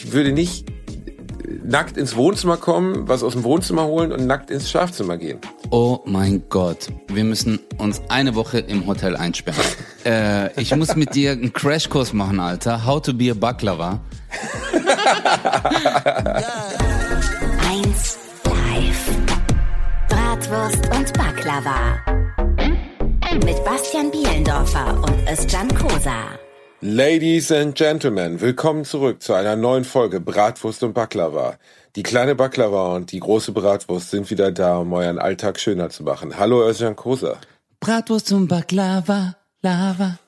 ich würde nicht nackt ins Wohnzimmer kommen, was aus dem Wohnzimmer holen und nackt ins Schlafzimmer gehen. Oh mein Gott, wir müssen uns eine Woche im Hotel einsperren. Ich muss mit dir einen Crashkurs machen, Alter. How to be a Baklava. 1 Live. Bratwurst und Baklava. Mit Bastian Bielendorfer und Özcan Kosa. Ladies and Gentlemen, willkommen zurück zu einer neuen Folge Bratwurst und Baklava. Die kleine Baklava und die große Bratwurst sind wieder da, um euren Alltag schöner zu machen. Hallo Özcan Kosa. Bratwurst und Baklava, Lava.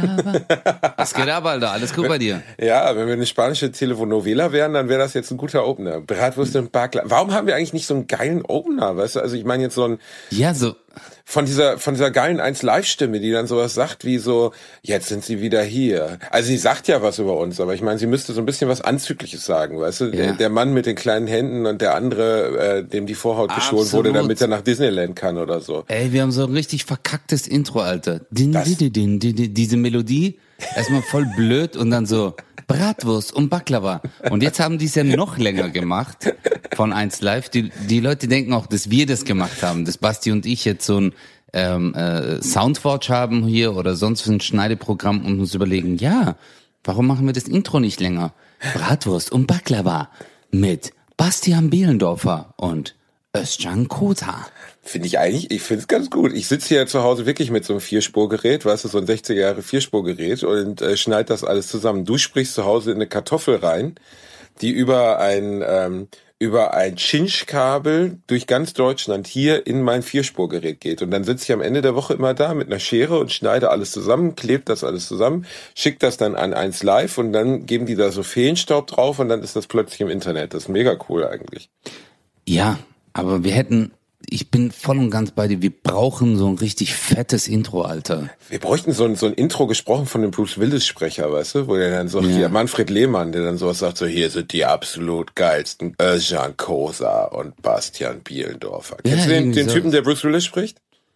Was geht ab, Alter? Alles gut bei dir? Ja, wenn wir eine spanische Telenovela wären, dann wäre das jetzt ein guter Opener. Bratwurst und Baklava. Warum haben wir eigentlich nicht so einen geilen Opener, weißt du? Also ich meine jetzt so ein... Ja, so... Von dieser geilen 1-Live-Stimme, die dann sowas sagt wie so, jetzt sind sie wieder hier. Also sie sagt ja was über uns, aber ich meine, sie müsste so ein bisschen was Anzügliches sagen, weißt du? Ja. Der Mann mit den kleinen Händen und der andere, dem die Vorhaut geschoren wurde, damit er nach Disneyland kann oder so. Ey, wir haben so ein richtig verkacktes Intro, Alter. Diese Melodie, erstmal voll blöd und dann so Bratwurst und Baklava. Und jetzt haben die es ja noch länger gemacht von 1 Live. Die Leute denken auch, dass wir das gemacht haben, dass Basti und ich jetzt so ein Soundforge haben hier oder sonst ein Schneideprogramm und uns überlegen, ja, warum machen wir das Intro nicht länger? Bratwurst und Baklava mit Bastian Bielendorfer und Özcan Kosa. Ich finde es ganz gut. Ich sitze hier zu Hause wirklich mit so einem 4-Spurgerät, weißt du, so ein 60er Jahre 4-Spurgerät und schneid das alles zusammen. Du sprichst zu Hause in eine Kartoffel rein, die über ein Cinch-Kabel durch ganz Deutschland hier in mein 4-Spurgerät geht. Und dann sitze ich am Ende der Woche immer da mit einer Schere und schneide alles zusammen, klebe das alles zusammen, schicke das dann an 1 Live und dann geben die da so Feenstaub drauf und dann ist das plötzlich im Internet. Das ist mega cool eigentlich. Ja, aber ich bin voll und ganz bei dir. Wir brauchen so ein richtig fettes Intro, Alter. Wir bräuchten so ein Intro gesprochen von dem Bruce Willis-Sprecher, weißt du? Wo der dann sagt, ja, Manfred Lehmann, der dann sowas sagt, so, hier sind die absolut geilsten Özcan Kosa und Bastian Bielendorfer. Kennst du den Typen, der Bruce Willis spricht?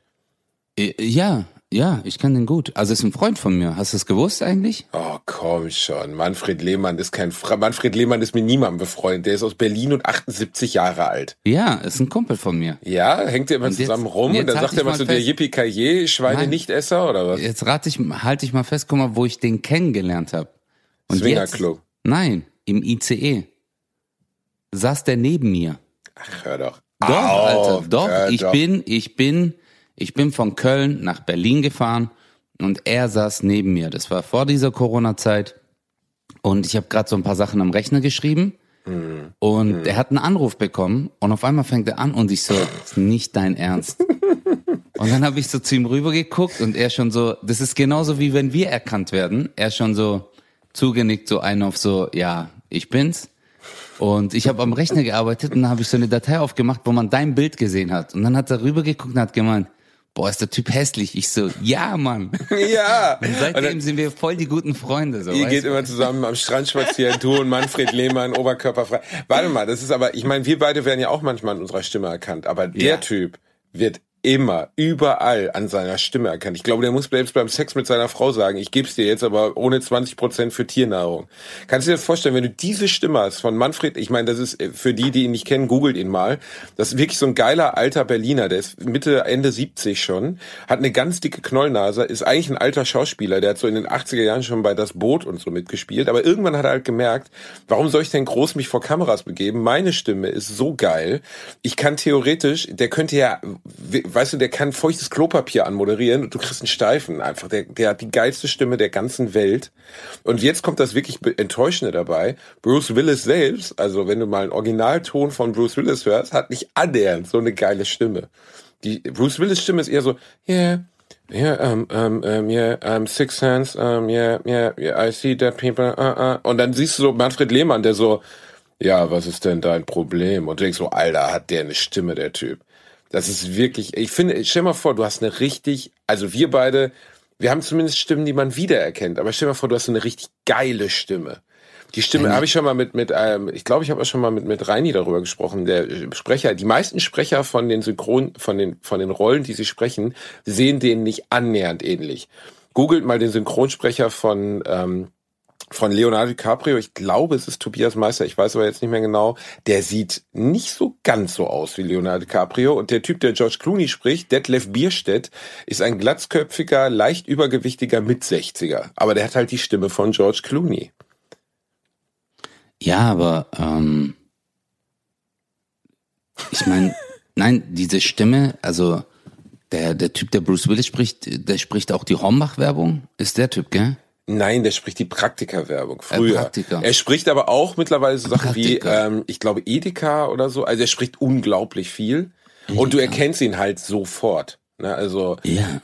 Ja, ich kenne den gut. Also ist ein Freund von mir. Hast du es gewusst eigentlich? Oh, komm schon. Manfred Lehmann ist Manfred Lehmann ist mit niemandem befreundet. Der ist aus Berlin und 78 Jahre alt. Ja, ist ein Kumpel von mir. Ja, hängt ihr immer zusammen rum und dann sagt er immer zu dir, Yippie-Kaye, Schweine-Nichtesser oder was? Jetzt halte ich mal fest, guck mal, wo ich den kennengelernt habe. Swingerclub. Nein, im ICE. Saß der neben mir. Ach, hör doch. Doch, Alter, doch. Ich bin von Köln nach Berlin gefahren und er saß neben mir. Das war vor dieser Corona-Zeit und ich habe gerade so ein paar Sachen am Rechner geschrieben und er hat einen Anruf bekommen und auf einmal fängt er an und ich so, das ist nicht dein Ernst. Und dann habe ich so zu ihm rübergeguckt und er schon so, das ist genauso wie wenn wir erkannt werden. Er schon so zugenickt, so einen auf so, ja, ich bin's. Und ich habe am Rechner gearbeitet und dann habe ich so eine Datei aufgemacht, wo man dein Bild gesehen hat. Und dann hat er rübergeguckt und hat gemeint, boah, ist der Typ hässlich. Ich so, ja, Mann. Ja. Und seitdem sind wir voll die guten Freunde. So, ihr geht immer zusammen am Strand spazieren, du und Manfred Lehmann, oberkörperfrei. Warte mal, das ist aber, ich meine, wir beide werden ja auch manchmal an unserer Stimme erkannt, aber der Typ wird immer, überall an seiner Stimme erkannt. Ich glaube, der muss selbst beim Sex mit seiner Frau sagen, ich geb's dir jetzt, aber ohne 20% für Tiernahrung. Kannst du dir das vorstellen, wenn du diese Stimme hast von Manfred, ich meine, das ist für die ihn nicht kennen, googelt ihn mal, das ist wirklich so ein geiler alter Berliner, der ist Ende 70 schon, hat eine ganz dicke Knollnase, ist eigentlich ein alter Schauspieler, der hat so in den 80er Jahren schon bei Das Boot und so mitgespielt, aber irgendwann hat er halt gemerkt, warum soll ich denn groß mich vor Kameras begeben? Meine Stimme ist so geil, ich kann theoretisch, der könnte ja, weißt du, der kann feuchtes Klopapier anmoderieren und du kriegst einen Steifen einfach. Der hat die geilste Stimme der ganzen Welt. Und jetzt kommt das wirklich Enttäuschende dabei. Bruce Willis selbst, also wenn du mal einen Originalton von Bruce Willis hörst, hat nicht annähernd so eine geile Stimme. Die Bruce Willis Stimme ist eher so, Sixth Sense, I see dead people, Und dann siehst du so Manfred Lehmann, der so, ja, was ist denn dein Problem? Und du denkst so, Alter, hat der eine Stimme, der Typ. Das ist wirklich, ich finde, stell mal vor, du hast eine richtig, also wir beide, wir haben zumindest Stimmen, die man wiedererkennt, aber stell mal vor, du hast so eine richtig geile Stimme. Die Stimme habe ich schon mal ich glaube, ich habe auch schon mal mit Reini darüber gesprochen, der Sprecher, die meisten Sprecher von den von den Rollen, die sie sprechen, sehen denen nicht annähernd ähnlich. Googelt mal den Synchronsprecher von von Leonardo DiCaprio, ich glaube, es ist Tobias Meister, ich weiß aber jetzt nicht mehr genau, der sieht nicht so ganz so aus wie Leonardo DiCaprio. Und der Typ, der George Clooney spricht, Detlef Bierstedt, ist ein glatzköpfiger, leicht übergewichtiger Mit-60er. Aber der hat halt die Stimme von George Clooney. Ja, aber ich meine, nein, diese Stimme, also der Typ, der Bruce Willis spricht, der spricht auch die Hornbach-Werbung, ist der Typ, gell? Nein, der spricht die Praktika-Werbung früher. Praktika. Er spricht aber auch mittlerweile so Sachen wie, ich glaube, Edeka oder so. Also er spricht unglaublich viel. Edeka. Und du erkennst ihn halt sofort. Ne? Also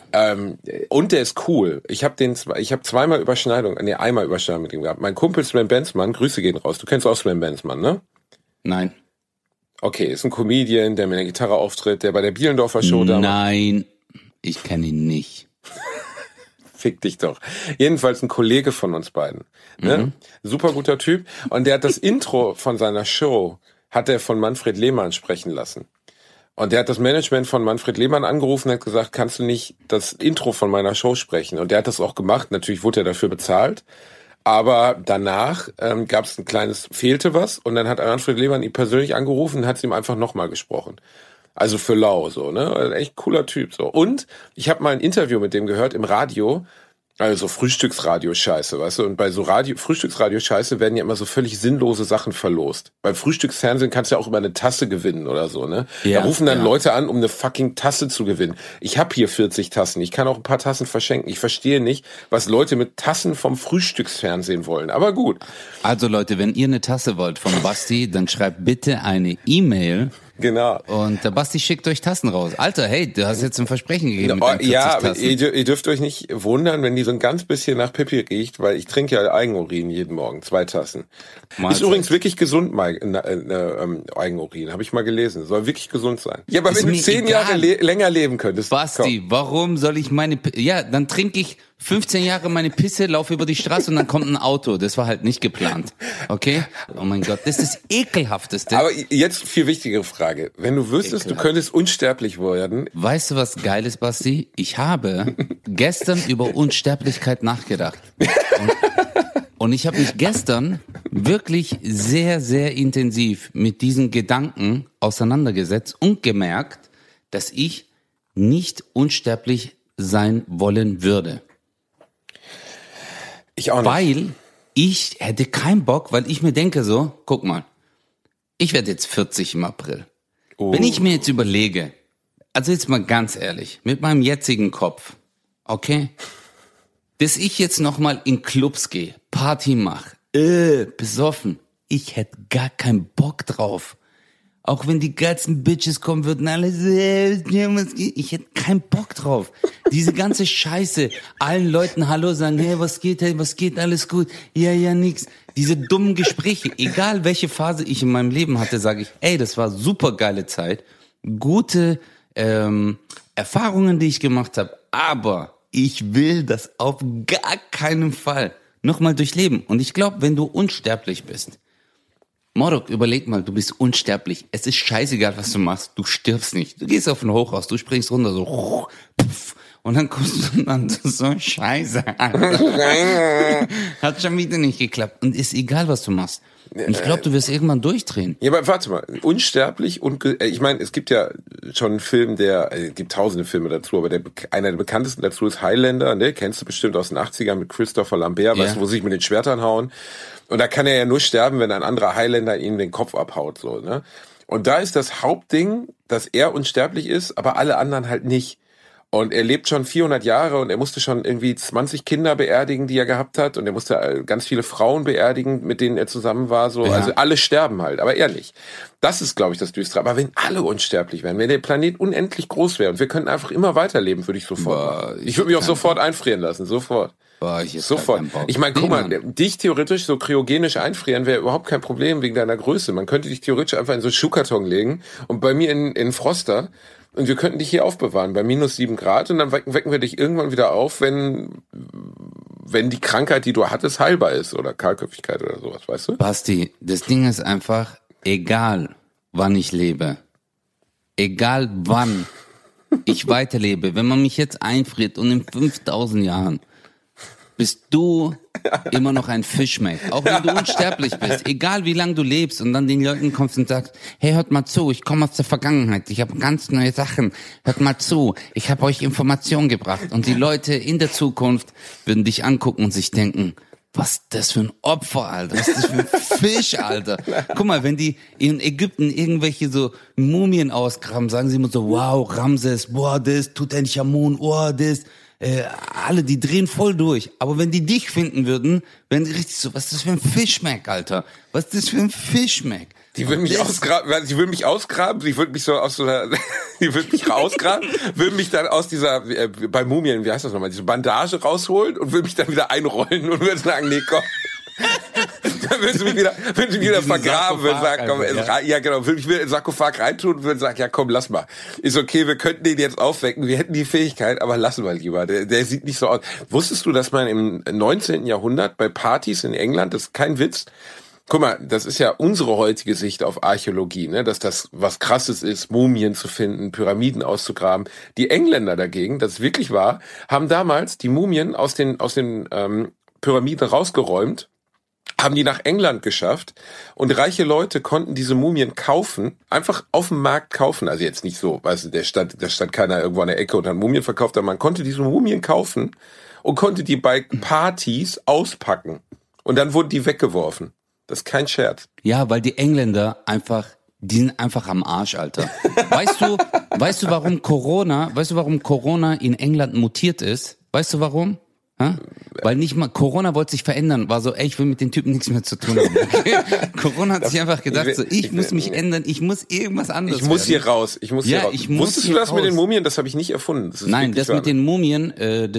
und der ist cool. Ich habe einmal Überschneidung mit ihm gehabt. Mein Kumpel Sven Benzmann, Grüße gehen raus. Du kennst auch Sven Benzmann, ne? Nein. Okay, ist ein Comedian, der mit der Gitarre auftritt, der bei der Bielendorfer Show da war. Nein, ich kenne ihn nicht. Fick dich doch. Jedenfalls ein Kollege von uns beiden. Ne? Super guter Typ. Und der hat das Intro von seiner Show, hat er von Manfred Lehmann sprechen lassen. Und der hat das Management von Manfred Lehmann angerufen und hat gesagt, kannst du nicht das Intro von meiner Show sprechen? Und der hat das auch gemacht. Natürlich wurde er dafür bezahlt. Aber danach fehlte was. Und dann hat Manfred Lehmann ihn persönlich angerufen und hat es ihm einfach nochmal gesprochen. Also für lau, so, ne? Also echt cooler Typ, so. Und ich habe mal ein Interview mit dem gehört im Radio, also Frühstücksradio-Scheiße, weißt du? Und bei so Frühstücksradio-Scheiße werden ja immer so völlig sinnlose Sachen verlost. Beim Frühstücksfernsehen kannst du ja auch immer eine Tasse gewinnen oder so, ne? Ja, da rufen dann Leute an, um eine fucking Tasse zu gewinnen. Ich habe hier 40 Tassen, ich kann auch ein paar Tassen verschenken. Ich verstehe nicht, was Leute mit Tassen vom Frühstücksfernsehen wollen, aber gut. Also Leute, wenn ihr eine Tasse wollt von Basti, dann schreibt bitte eine E-Mail. Genau. Und der Basti schickt euch Tassen raus. Alter, hey, du hast jetzt ein Versprechen gegeben mit deinen 40 ja, aber Tassen. ihr dürft euch nicht wundern, wenn die so ein ganz bisschen nach Pipi riecht, weil ich trinke ja Eigenurin jeden Morgen, 2 Tassen. Ist übrigens wirklich gesund, Eigenurin, habe ich mal gelesen. Soll wirklich gesund sein. Ja, aber wenn du 10 Jahre länger leben könntest. Basti, warum soll ich dann trinke ich 15 Jahre meine Pisse, laufe über die Straße und dann kommt ein Auto. Das war halt nicht geplant. Okay? Oh mein Gott, das ist das Ekelhafteste. Aber jetzt viel wichtigere Frage. Wenn du wüsstest, du könntest unsterblich werden. Weißt du, was geil ist, Basti? Ich habe gestern über Unsterblichkeit nachgedacht. Und ich habe mich gestern wirklich sehr, sehr intensiv mit diesen Gedanken auseinandergesetzt und gemerkt, dass ich nicht unsterblich sein wollen würde. Ich auch nicht. Weil ich hätte keinen Bock, weil ich mir denke so, guck mal, ich werde jetzt 40 im April. Oh. Wenn ich mir jetzt überlege, also jetzt mal ganz ehrlich, mit meinem jetzigen Kopf, okay, dass ich jetzt nochmal in Clubs gehe, Party mache, besoffen, ich hätte gar keinen Bock drauf. Auch wenn die ganzen Bitches kommen würden, alles, ich hätte keinen Bock drauf. Diese ganze Scheiße, allen Leuten Hallo sagen, hey, was geht, alles gut, ja, nix. Diese dummen Gespräche, egal welche Phase ich in meinem Leben hatte, sage ich, ey, das war super geile Zeit, gute Erfahrungen, die ich gemacht habe, aber ich will das auf gar keinen Fall nochmal durchleben. Und ich glaube, wenn du unsterblich bist, Morok, überleg mal, du bist unsterblich. Es ist scheißegal, was du machst. Du stirbst nicht. Du gehst auf ein Hochhaus, du springst runter, so, und dann kommst du dann so, scheiße, Alter. Hat schon wieder nicht geklappt. Und ist egal, was du machst. Und ich glaube, du wirst irgendwann durchdrehen. Ja, aber warte mal, unsterblich und, ich meine, es gibt ja schon einen Film, es gibt tausende Filme dazu, aber einer der bekanntesten dazu ist Highlander, ne? Kennst du bestimmt aus den 80ern mit Christopher Lambert, weißt du, wo sie sich mit den Schwertern hauen. Und da kann er ja nur sterben, wenn ein anderer Highlander ihm den Kopf abhaut, so, ne? Und da ist das Hauptding, dass er unsterblich ist, aber alle anderen halt nicht. Und er lebt schon 400 Jahre und er musste schon irgendwie 20 Kinder beerdigen, die er gehabt hat. Und er musste ganz viele Frauen beerdigen, mit denen er zusammen war. So, ja. Also alle sterben halt, aber er nicht. Das ist, glaube ich, das Düstere. Aber wenn alle unsterblich wären, wenn der Planet unendlich groß wäre und wir könnten einfach immer weiterleben, würde ich sofort machen. Ich würde mich auch sofort einfrieren lassen, sofort. Sofort. Ich meine, guck mal, dich theoretisch so kryogenisch einfrieren wäre überhaupt kein Problem wegen deiner Größe. Man könnte dich theoretisch einfach in so einen Schuhkarton legen und bei mir in Froster. Und wir könnten dich hier aufbewahren bei -7 Grad und dann wecken wir dich irgendwann wieder auf, wenn die Krankheit, die du hattest, heilbar ist oder Kahlköpfigkeit oder sowas, weißt du? Basti, das Ding ist einfach, egal wann ich lebe, egal wann ich weiterlebe, wenn man mich jetzt einfriert und in 5000 Jahren bist du immer noch ein Fischmeck. Auch wenn du unsterblich bist, egal wie lange du lebst und dann den Leuten kommst und sagst, hey, hört mal zu, ich komme aus der Vergangenheit, ich habe ganz neue Sachen, hört mal zu, ich habe euch Informationen gebracht. Und die Leute in der Zukunft würden dich angucken und sich denken, was ist das für ein Opfer, Alter? Was ist das für ein Fisch, Alter? Guck mal, wenn die in Ägypten irgendwelche so Mumien ausgraben, sagen sie immer so, wow, Ramses, boah, das, Tutanchamun, oh, das, alle, die drehen voll durch. Aber wenn die dich finden würden, wären die richtig so, was ist das für ein Fischmeck, Alter? Was ist das für ein Fischmeck? Die würden mich ausgraben, die würden mich ausgraben, die würden mich so aus so einer, die würden mich ausgraben, würden mich dann aus dieser, bei Mumien, wie heißt das nochmal, diese Bandage rausholen und würden mich dann wieder einrollen und würden sagen, nee, komm. Dann würden sie mich wieder vergraben, würden sagen, komm, ja genau, würden mich wieder in den Sarkophag reintun und würden sagen, ja komm, lass mal. Ist okay, wir könnten den jetzt aufwecken, wir hätten die Fähigkeit, aber lassen wir lieber. Der sieht nicht so aus. Wusstest du, dass man im 19. Jahrhundert bei Partys in England, das ist kein Witz, guck mal, das ist ja unsere heutige Sicht auf Archäologie, ne, dass das was Krasses ist, Mumien zu finden, Pyramiden auszugraben. Die Engländer dagegen, das ist wirklich wahr, haben damals die Mumien aus den Pyramiden rausgeräumt, haben die nach England geschafft und reiche Leute konnten diese Mumien kaufen, einfach auf dem Markt kaufen, also jetzt nicht so, weißt du, da stand keiner irgendwo an der Ecke und hat Mumien verkauft, aber man konnte diese Mumien kaufen und konnte die bei Partys auspacken und dann wurden die weggeworfen. Das ist kein Scherz. Ja, weil die Engländer die sind einfach am Arsch, Alter. Weißt du, warum Corona in England mutiert ist? Weißt du warum? Ha? Weil nicht mal, Corona wollte sich verändern, war so, ey, ich will mit den Typen nichts mehr zu tun haben. Okay? Corona hat sich einfach gedacht, so, ich muss mich ändern, ich muss irgendwas anderes Ich muss hier raus. Wusstest du das mit den Mumien? Das habe ich nicht erfunden. Nein, das mit den Mumien,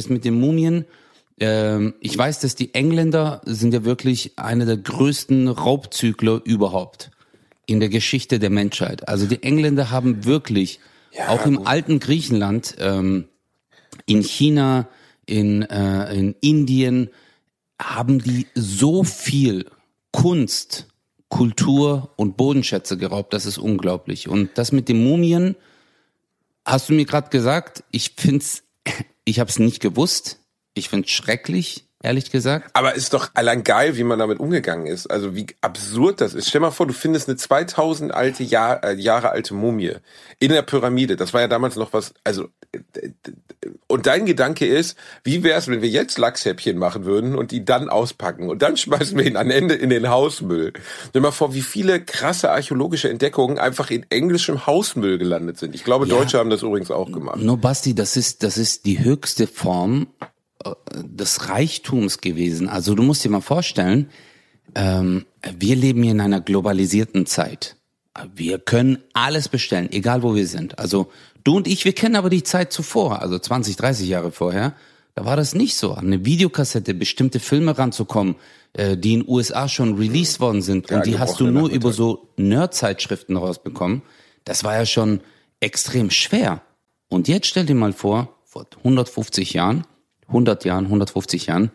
ich weiß, dass die Engländer sind ja wirklich einer der größten Raubzügler überhaupt in der Geschichte der Menschheit. Also die Engländer haben wirklich, auch im alten Griechenland, in China, in Indien, haben die so viel Kunst, Kultur und Bodenschätze geraubt, das ist unglaublich. Und das mit den Mumien, hast du mir gerade gesagt, ich habe es nicht gewusst. Ich find's schrecklich, ehrlich gesagt. Aber ist doch allein geil, wie man damit umgegangen ist. Also wie absurd das ist. Stell mal vor, du findest eine 2000 Jahre alte Mumie in der Pyramide. Das war ja damals noch was, also und dein Gedanke ist, wie wär's, wenn wir jetzt Lachshäppchen machen würden und die dann auspacken und dann schmeißen wir ihn am Ende in den Hausmüll. Stell mal vor, wie viele krasse archäologische Entdeckungen einfach in englischem Hausmüll gelandet sind. Ich glaube, Deutsche haben das übrigens auch gemacht. Nur Basti, das ist die höchste Form des Reichtums gewesen. Also du musst dir mal vorstellen, wir leben hier in einer globalisierten Zeit. Wir können alles bestellen, egal wo wir sind. Also du und ich, wir kennen aber die Zeit zuvor, also 20, 30 Jahre vorher, da war das nicht so. An eine Videokassette bestimmte Filme ranzukommen, die in den USA schon released worden sind und die hast du nur über so Nerd-Zeitschriften rausbekommen. Das war ja schon extrem schwer. Und jetzt stell dir mal vor 150 Jahren, 150 Jahren,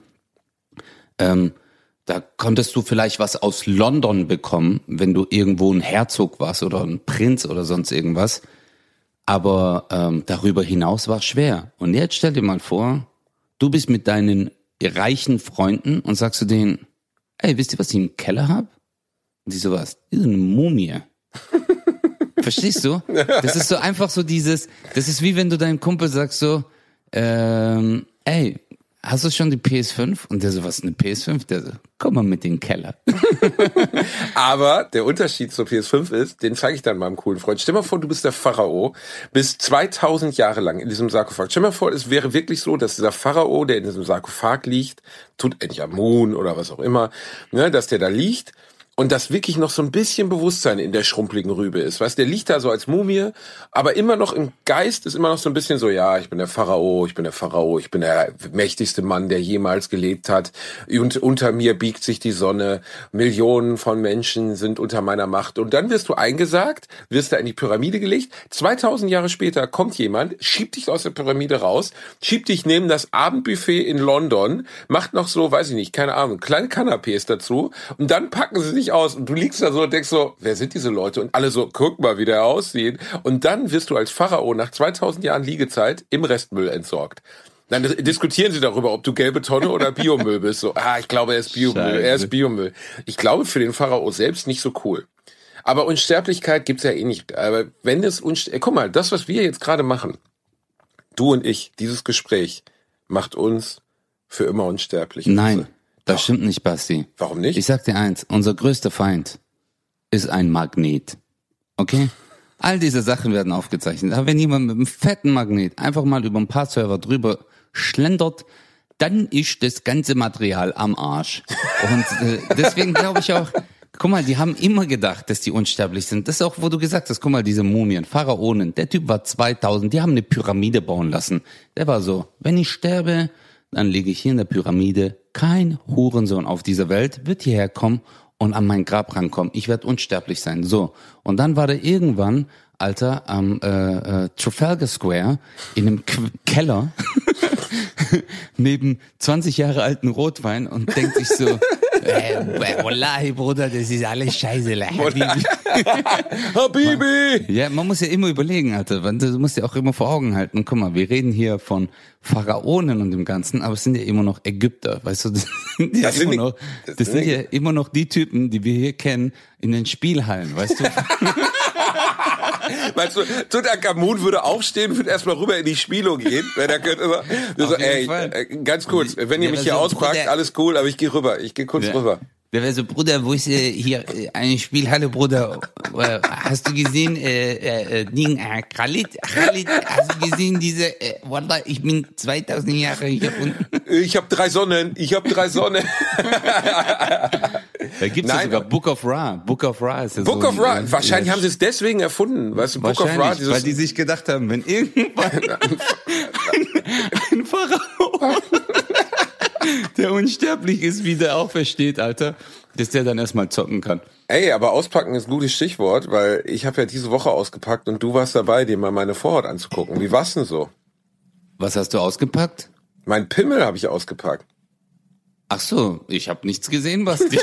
da konntest du vielleicht was aus London bekommen, wenn du irgendwo ein Herzog warst oder ein Prinz oder sonst irgendwas. Aber darüber hinaus war es schwer. Und jetzt stell dir mal vor, du bist mit deinen reichen Freunden und sagst zu denen, ey, wisst ihr, was ich im Keller hab? Und die so, was? Das ist eine Mumie. Verstehst du? Das ist so einfach so das ist wie wenn du deinem Kumpel sagst so, ey, hast du schon die PS5? Und der so, was ist eine PS5? Der so, komm mal mit in den Keller. Aber der Unterschied zur PS5 ist, den zeige ich dann meinem coolen Freund. Stell mal vor, du bist der Pharao, bist 2000 Jahre lang in diesem Sarkophag. Stell mal vor, es wäre wirklich so, dass dieser Pharao, der in diesem Sarkophag liegt, Tutanchamun oder was auch immer, ne, dass der da liegt, und dass wirklich noch so ein bisschen Bewusstsein in der schrumpeligen Rübe ist. Weißt, der liegt da so als Mumie, aber immer noch im Geist ist immer noch so ein bisschen so, ja, ich bin der Pharao, ich bin der mächtigste Mann, der jemals gelebt hat. Und unter mir biegt sich die Sonne. Millionen von Menschen sind unter meiner Macht. Und dann wirst du eingesagt, wirst da in die Pyramide gelegt. 2000 Jahre später kommt jemand, schiebt dich aus der Pyramide raus, schiebt dich neben das Abendbuffet in London, macht noch so, weiß ich nicht, keine Ahnung, kleine Canapés dazu. Und dann packen sie sich aus und du liegst da so und denkst so, wer sind diese Leute? Und alle so, guck mal, wie der aussieht. Und dann wirst du als Pharao nach 2000 Jahren Liegezeit im Restmüll entsorgt. Dann diskutieren sie darüber, ob du gelbe Tonne oder Biomüll bist. So, ich glaube, er ist Biomüll. Scheiße. Er ist Biomüll. Ich glaube, für den Pharao selbst nicht so cool. Aber Unsterblichkeit gibt's ja eh nicht. Aber wenn es guck mal, das, was wir jetzt gerade machen, du und ich, dieses Gespräch, macht uns für immer unsterblich. Nein, das stimmt nicht, Basti. Warum nicht? Ich sag dir eins, unser größter Feind ist ein Magnet. Okay? All diese Sachen werden aufgezeichnet. Aber wenn jemand mit einem fetten Magnet einfach mal über ein paar Server drüber schlendert, dann ist das ganze Material am Arsch. Und deswegen glaube ich auch, guck mal, die haben immer gedacht, dass die unsterblich sind. Das ist auch, wo du gesagt hast, guck mal, diese Mumien, Pharaonen, der Typ war 2000, die haben eine Pyramide bauen lassen. Der war so, wenn ich sterbe, dann liege ich hier in der Pyramide. Kein Hurensohn auf dieser Welt wird hierher kommen und an mein Grab rankommen. Ich werde unsterblich sein. So. Und dann war der irgendwann, Alter, am Trafalgar Square in einem Keller neben 20 Jahre alten Rotwein und denkt sich so, wallahi, Bruder, das ist alles scheiße. Habibi! Ja, man muss ja immer überlegen, Alter. Du musst ja auch immer vor Augen halten. Guck mal, wir reden hier von Pharaonen und dem Ganzen, aber es sind ja immer noch Ägypter, weißt du? Das sind ja immer noch die Typen, die wir hier kennen, in den Spielhallen, weißt du? Meinst du, Tutanchamun würde aufstehen, würde erstmal rüber in die Spielo gehen, wenn er könnte so, ganz kurz, wenn ihr mich hier auspackt, alles cool, aber ich gehe rüber, ich gehe kurz rüber. Der wäre so, Bruder, wo ist hier eine Spielhalle, Bruder? Hast du gesehen, Khalid, hast du gesehen diese, Wallah, ich bin 2000 Jahre hier unten. Ich habe 3 Sonnen. Da gibt's ja sogar Book of Ra. Book of Ra ist ja Book of Ra. Wahrscheinlich haben sie es deswegen erfunden, weißt du, Book of Ra. Weil die sich gedacht haben, wenn irgendwann ein Pharao, der unsterblich ist, wie der auch versteht, Alter, dass der dann erstmal zocken kann. Ey, aber auspacken ist ein gutes Stichwort, weil ich habe ja diese Woche ausgepackt und du warst dabei, dir mal meine Vorhaut anzugucken. Wie war's denn so? Was hast du ausgepackt? Mein Pimmel habe ich ausgepackt. Ach so, ich habe nichts gesehen, Basti.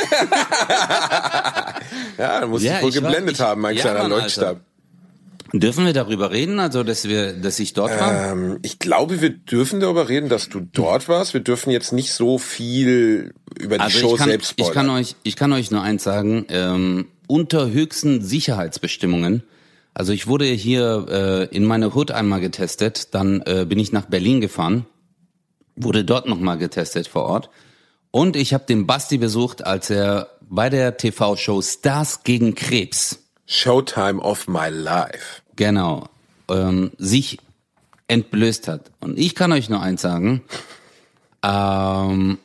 Ja, dann musst du wohl geblendet haben, mein kleiner Leuchtstab. Alter. Dürfen wir darüber reden, also dass ich dort war? Ich glaube, wir dürfen darüber reden, dass du dort warst. Wir dürfen jetzt nicht so viel über die Show selbst spoilern. Ich kann euch nur eins sagen, unter höchsten Sicherheitsbestimmungen. Also ich wurde hier in meiner Hood einmal getestet, dann bin ich nach Berlin gefahren, wurde dort nochmal getestet vor Ort. Und ich habe den Basti besucht, als er bei der TV-Show Stars gegen Krebs, Showtime of my life, genau, sich entblößt hat. Und ich kann euch nur eins sagen, er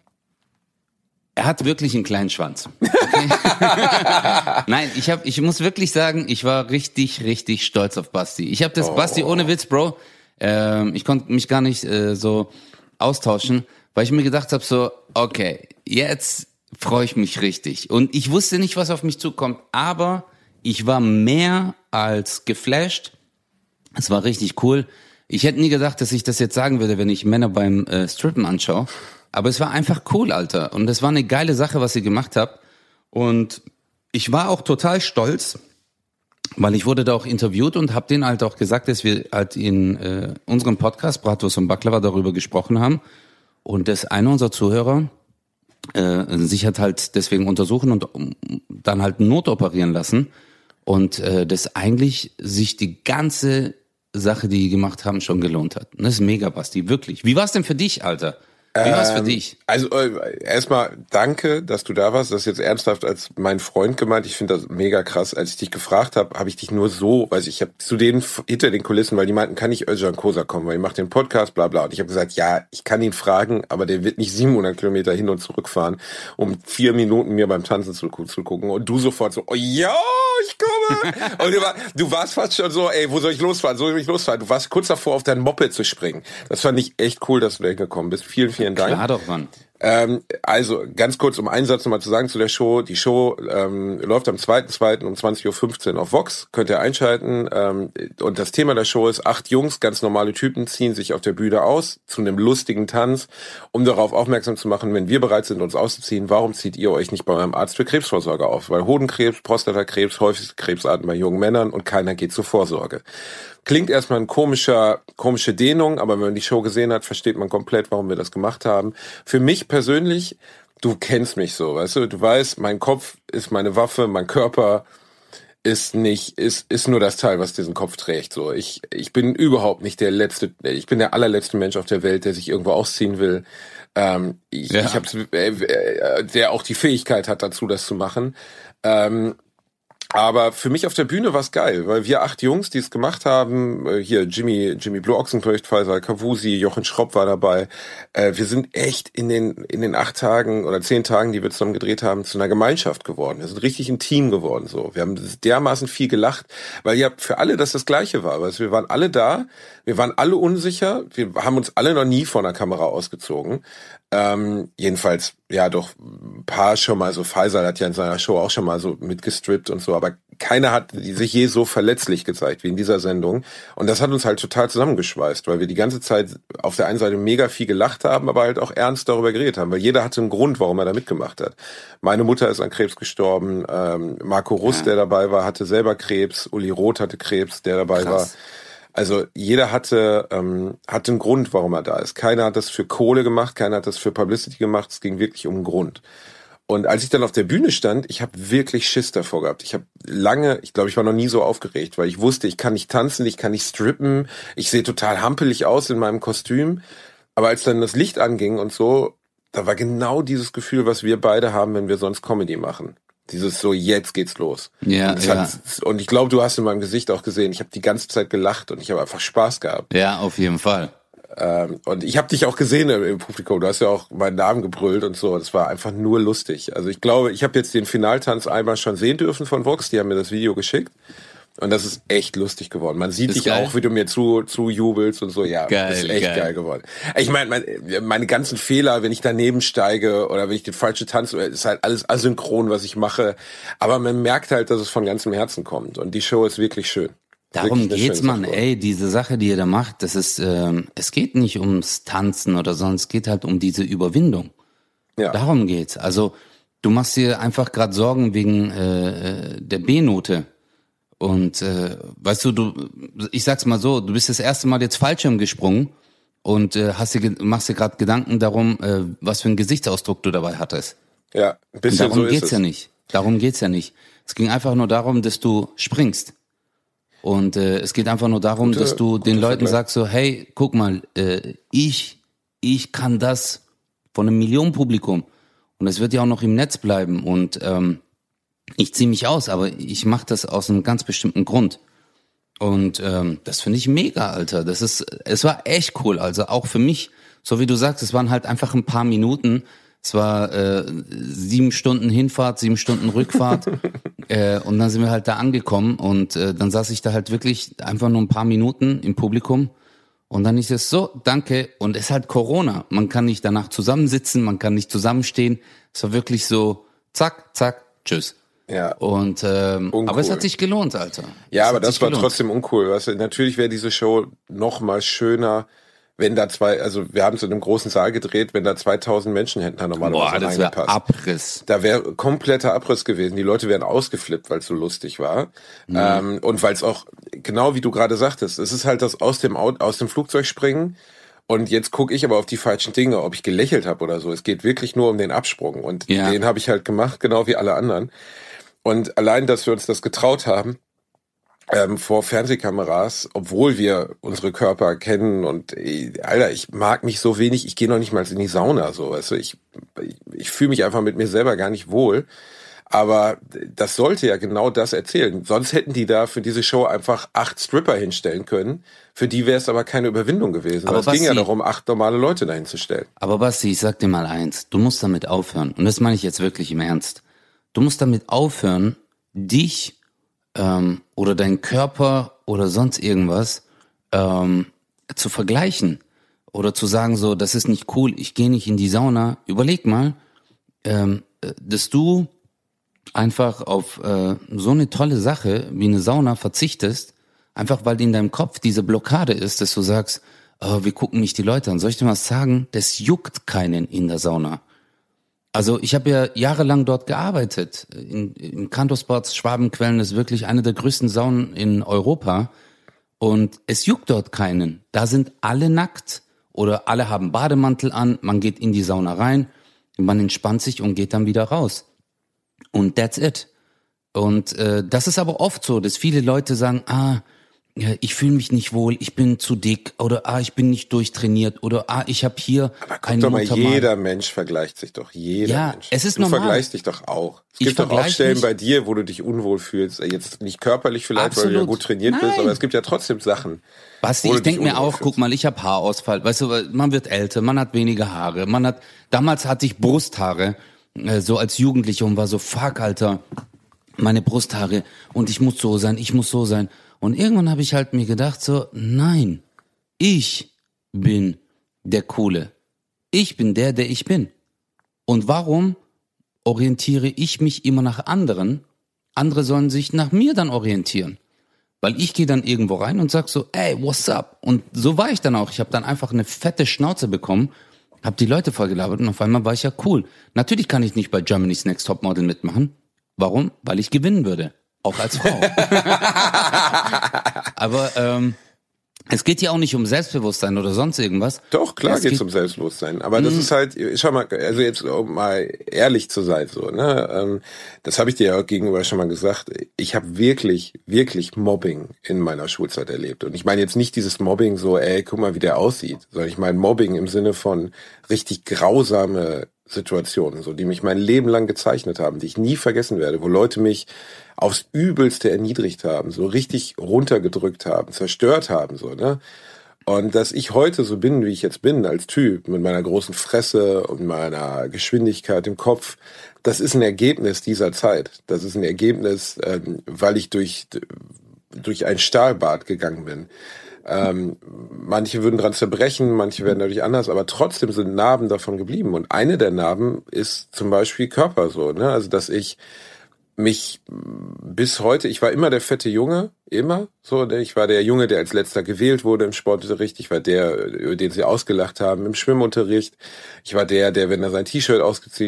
hat wirklich einen kleinen Schwanz. Okay? Nein, ich muss wirklich sagen, ich war richtig, richtig stolz auf Basti. Ich habe das Basti ohne Witz, Bro. Ich konnte mich gar nicht so austauschen, weil ich mir gedacht habe, so, okay, jetzt freue ich mich richtig. Und ich wusste nicht, was auf mich zukommt, aber ich war mehr als geflasht. Es war richtig cool. Ich hätte nie gedacht, dass ich das jetzt sagen würde, wenn ich Männer beim Strippen anschaue. Aber es war einfach cool, Alter. Und es war eine geile Sache, was ihr gemacht habt. Und ich war auch total stolz, weil ich wurde da auch interviewt und habe denen halt auch gesagt, dass wir halt in unserem Podcast Bratwurst und Baklava darüber gesprochen haben. Und dass einer unserer Zuhörer sich hat halt deswegen untersuchen und dann halt notoperieren lassen. Und dass eigentlich sich die ganze Sache, die gemacht haben, schon gelohnt hat. Und das ist mega, Basti, wirklich. Wie war's denn für dich, Alter? Wie war's für dich? Also erstmal danke, dass du da warst. Das ist jetzt ernsthaft als mein Freund gemeint. Ich finde das mega krass. Als ich dich gefragt habe, habe ich dich nur so, weiß ich habe zu denen hinter den Kulissen, weil die meinten, kann nicht Özcan Kosa kommen, weil ihr macht den Podcast, bla bla. Und ich habe gesagt, ja, ich kann ihn fragen, aber der wird nicht 700 Kilometer hin und zurück fahren, um 4 Minuten mir beim Tanzen zu gucken. Und du sofort so, oh ja, ich komme. Und du warst fast schon so, ey, wo soll ich losfahren? So soll ich losfahren? Du warst kurz davor, auf dein Moped zu springen. Das fand ich echt cool, dass du da hingekommen bist. Vielen Dank. Klar doch, Mann. Also ganz kurz, um einen Satz nochmal zu sagen zu der Show. Die Show läuft am 2.2. um 20.15 Uhr auf Vox. Könnt ihr einschalten. Und das Thema der Show ist, 8 Jungs, ganz normale Typen, ziehen sich auf der Bühne aus zu einem lustigen Tanz, um darauf aufmerksam zu machen, wenn wir bereit sind, uns auszuziehen, warum zieht ihr euch nicht bei eurem Arzt für Krebsvorsorge auf? Weil Hodenkrebs, Prostatakrebs, häufigste Krebsarten bei jungen Männern und keiner geht zur Vorsorge. Klingt erstmal eine komische Dehnung, aber wenn man die Show gesehen hat, versteht man komplett, warum wir das gemacht haben. Für mich persönlich, du kennst mich so, weißt du weißt, mein Kopf ist meine Waffe, mein Körper ist nur das Teil, was diesen Kopf trägt, so. Ich bin überhaupt nicht ich bin der allerletzte Mensch auf der Welt, der sich irgendwo ausziehen will. Der auch die Fähigkeit hat dazu, das zu machen. Aber für mich auf der Bühne war's geil, weil wir 8 Jungs, die es gemacht haben, hier Jimmy Blue Ochsenknecht, Faisal Kavusi, Jochen Schropp war dabei. Wir sind echt in den 8 Tagen oder 10 Tagen, die wir zusammen gedreht haben, zu einer Gemeinschaft geworden. Wir sind richtig ein Team geworden, so. Wir haben dermaßen viel gelacht, weil ja für alle das Gleiche war. Also wir waren alle da, wir waren alle unsicher, wir haben uns alle noch nie vor einer Kamera ausgezogen. Jedenfalls, ja doch, ein paar schon mal so, Faisal hat ja in seiner Show auch schon mal so mitgestrippt und so, aber keiner hat sich je so verletzlich gezeigt wie in dieser Sendung. Und das hat uns halt total zusammengeschweißt, weil wir die ganze Zeit auf der einen Seite mega viel gelacht haben, aber halt auch ernst darüber geredet haben, weil jeder hatte einen Grund, warum er da mitgemacht hat. Meine Mutter ist an Krebs gestorben, Marco Russ, der dabei war, hatte selber Krebs, Uli Roth hatte Krebs, der dabei war. Also jeder hatte einen Grund, warum er da ist. Keiner hat das für Kohle gemacht, keiner hat das für Publicity gemacht, es ging wirklich um einen Grund. Und als ich dann auf der Bühne stand, ich habe wirklich Schiss davor gehabt. Ich glaube, ich war noch nie so aufgeregt, weil ich wusste, ich kann nicht tanzen, ich kann nicht strippen, ich sehe total hampelig aus in meinem Kostüm. Aber als dann das Licht anging und so, da war genau dieses Gefühl, was wir beide haben, wenn wir sonst Comedy machen. Dieses so, jetzt geht's los. Ja, und ich glaube, du hast in meinem Gesicht auch gesehen, ich habe die ganze Zeit gelacht und ich habe einfach Spaß gehabt. Ja, auf jeden Fall. Und ich habe dich auch gesehen im Publikum, du hast ja auch meinen Namen gebrüllt und so, das war einfach nur lustig. Also ich glaube, ich habe jetzt den Finaltanz einmal schon sehen dürfen von Vox, die haben mir das Video geschickt. Und das ist echt lustig geworden. Man sieht dich auch, wie du mir zu jubelst und so. Ja, geil, das ist echt geil geworden. Ich meine, meine ganzen Fehler, wenn ich daneben steige oder wenn ich den falschen Tanz, ist halt alles asynchron, was ich mache. Aber man merkt halt, dass es von ganzem Herzen kommt. Und die Show ist wirklich schön. Darum geht's, Mann. Ey, diese Sache, die ihr da macht, das ist, es geht nicht ums Tanzen oder so, es geht halt um diese Überwindung. Ja. Darum geht's. Also, du machst dir einfach gerade Sorgen wegen der B-Note. Und weißt du, ich sag's mal so, du bist das erste Mal jetzt Fallschirm gesprungen und machst dir gerade Gedanken darum, was für einen Gesichtsausdruck du dabei hattest. Ja, ein bisschen so ist es. Darum geht's ja nicht. Es ging einfach nur darum, dass du springst. Und es geht einfach nur darum, dass du den Leuten sagst so, hey, guck mal, ich kann das von einem Millionenpublikum. Und es wird ja auch noch im Netz bleiben und ich ziehe mich aus, aber ich mache das aus einem ganz bestimmten Grund. Und das finde ich mega, Alter. Es war echt cool. Also auch für mich, so wie du sagst, es waren halt einfach ein paar Minuten. Es war 7 Stunden Hinfahrt, 7 Stunden Rückfahrt. Und dann sind wir halt da angekommen und dann saß ich da halt wirklich einfach nur ein paar Minuten im Publikum. Und dann ist es so, danke. Und es ist halt Corona. Man kann nicht danach zusammensitzen, man kann nicht zusammenstehen. Es war wirklich so, zack, zack, tschüss. Ja. Und aber es hat sich gelohnt, Alter. Ja, aber das war trotzdem uncool. Weißt du? Natürlich wäre diese Show noch mal schöner, wenn da wir haben es in einem großen Saal gedreht, wenn da 2000 Menschen hätten da normalerweise reingepasst. Das wäre Abriss. Da wäre kompletter Abriss gewesen. Die Leute wären ausgeflippt, weil es so lustig war. Mhm. Und weil es auch, genau wie du gerade sagtest, es ist halt das aus dem Flugzeug springen. Und jetzt gucke ich aber auf die falschen Dinge, ob ich gelächelt habe oder so. Es geht wirklich nur um den Absprung. Und den habe ich halt gemacht, genau wie alle anderen. Und allein, dass wir uns das getraut haben, vor Fernsehkameras, obwohl wir unsere Körper kennen und Alter, ich mag mich so wenig, ich gehe noch nicht mal in die Sauna, so, weißt du, ich fühle mich einfach mit mir selber gar nicht wohl, aber das sollte ja genau das erzählen, sonst hätten die da für diese Show einfach 8 Stripper hinstellen können, für die wäre es aber keine Überwindung gewesen, aber es ging ja darum, 8 normale Leute dahin zu stellen. Aber Basti, ich sag dir mal eins, du musst damit aufhören, und das meine ich jetzt wirklich im Ernst, du musst damit aufhören, dich oder deinen Körper oder sonst irgendwas zu vergleichen oder zu sagen so, das ist nicht cool, ich gehe nicht in die Sauna. Überleg mal, dass du einfach auf so eine tolle Sache wie eine Sauna verzichtest, einfach weil in deinem Kopf diese Blockade ist, dass du sagst, oh, wie gucken mich die Leute an. Soll ich dir was sagen? Das juckt keinen in der Sauna. Also ich habe ja jahrelang dort gearbeitet. In Kantosports Schwabenquellen ist wirklich eine der größten Saunen in Europa. Und es juckt dort keinen. Da sind alle nackt oder alle haben Bademantel an, man geht in die Sauna rein, man entspannt sich und geht dann wieder raus. Und that's it. Und das ist aber oft so, dass viele Leute sagen, ich fühle mich nicht wohl, ich bin zu dick oder ich bin nicht durchtrainiert oder ich habe hier ein Muttermal. Jeder Mensch vergleicht sich doch, Mensch. Es ist normal. Du vergleichst dich doch auch. Es gibt doch auch Stellen bei dir, wo du dich unwohl fühlst. Jetzt nicht körperlich vielleicht, Absolut. Weil du ja gut trainiert bist, aber es gibt ja trotzdem Sachen. Basti, ich denke mir auch, guck mal, ich habe Haarausfall. Weißt du, man wird älter, man hat weniger Haare. Damals hatte ich Brusthaare, so als Jugendlicher und war so, fuck, Alter, meine Brusthaare und ich muss so sein. Und irgendwann habe ich halt mir gedacht so, nein, ich bin der Coole. Ich bin der ich bin. Und warum orientiere ich mich immer nach anderen? Andere sollen sich nach mir dann orientieren. Weil ich gehe dann irgendwo rein und sag so, ey, what's up? Und so war ich dann auch. Ich habe dann einfach eine fette Schnauze bekommen, habe die Leute vollgelabert und auf einmal war ich ja cool. Natürlich kann ich nicht bei Germany's Next Topmodel mitmachen. Warum? Weil ich gewinnen würde. Auch als Frau. Aber es geht hier auch nicht um Selbstbewusstsein oder sonst irgendwas. Doch, klar geht's um Selbstbewusstsein. Aber das ist halt, schau mal, also jetzt um mal ehrlich zu sein, so, ne? Das habe ich dir ja auch gegenüber schon mal gesagt. Ich habe wirklich, wirklich Mobbing in meiner Schulzeit erlebt. Und ich meine jetzt nicht dieses Mobbing so, guck mal, wie der aussieht, sondern ich meine Mobbing im Sinne von richtig grausame Situationen, so, die mich mein Leben lang gezeichnet haben, die ich nie vergessen werde, wo Leute mich aufs Übelste erniedrigt haben, so richtig runtergedrückt haben, zerstört haben, so, ne? Und dass ich heute so bin, wie ich jetzt bin, als Typ, mit meiner großen Fresse und meiner Geschwindigkeit im Kopf, das ist ein Ergebnis dieser Zeit. Das ist ein Ergebnis, weil ich durch ein Stahlbad gegangen bin. Manche würden dran zerbrechen, manche werden dadurch anders, aber trotzdem sind Narben davon geblieben. Und eine der Narben ist zum Beispiel Körper so, ne? Also, dass ich mich bis heute, ich war immer der fette Junge, immer so, ich war der Junge, der als letzter gewählt wurde im Sportunterricht, ich war der, über den sie ausgelacht haben im Schwimmunterricht, ich war der, wenn er sein T-Shirt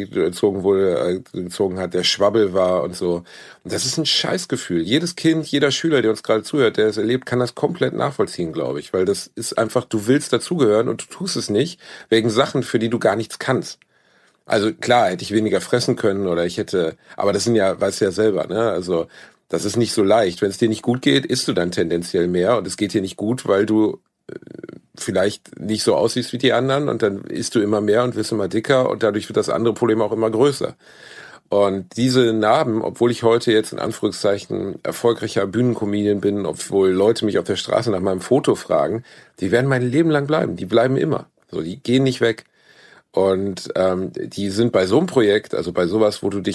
gezogen hat, der Schwabbel war und so. Und das ist ein Scheißgefühl. Jedes Kind, jeder Schüler, der uns gerade zuhört, der es erlebt, kann das komplett nachvollziehen, glaube ich, weil das ist einfach, du willst dazugehören und du tust es nicht wegen Sachen, für die du gar nichts kannst. Also klar, hätte ich weniger fressen können oder aber das sind ja, weißt du ja selber, ne? Also das ist nicht so leicht. Wenn es dir nicht gut geht, isst du dann tendenziell mehr und es geht dir nicht gut, weil du vielleicht nicht so aussiehst wie die anderen und dann isst du immer mehr und wirst immer dicker und dadurch wird das andere Problem auch immer größer. Und diese Narben, obwohl ich heute jetzt in Anführungszeichen erfolgreicher Bühnencomedian bin, obwohl Leute mich auf der Straße nach meinem Foto fragen, die werden mein Leben lang bleiben. Die bleiben immer. So, die gehen nicht weg. Und die sind bei so einem Projekt, also bei sowas, wo du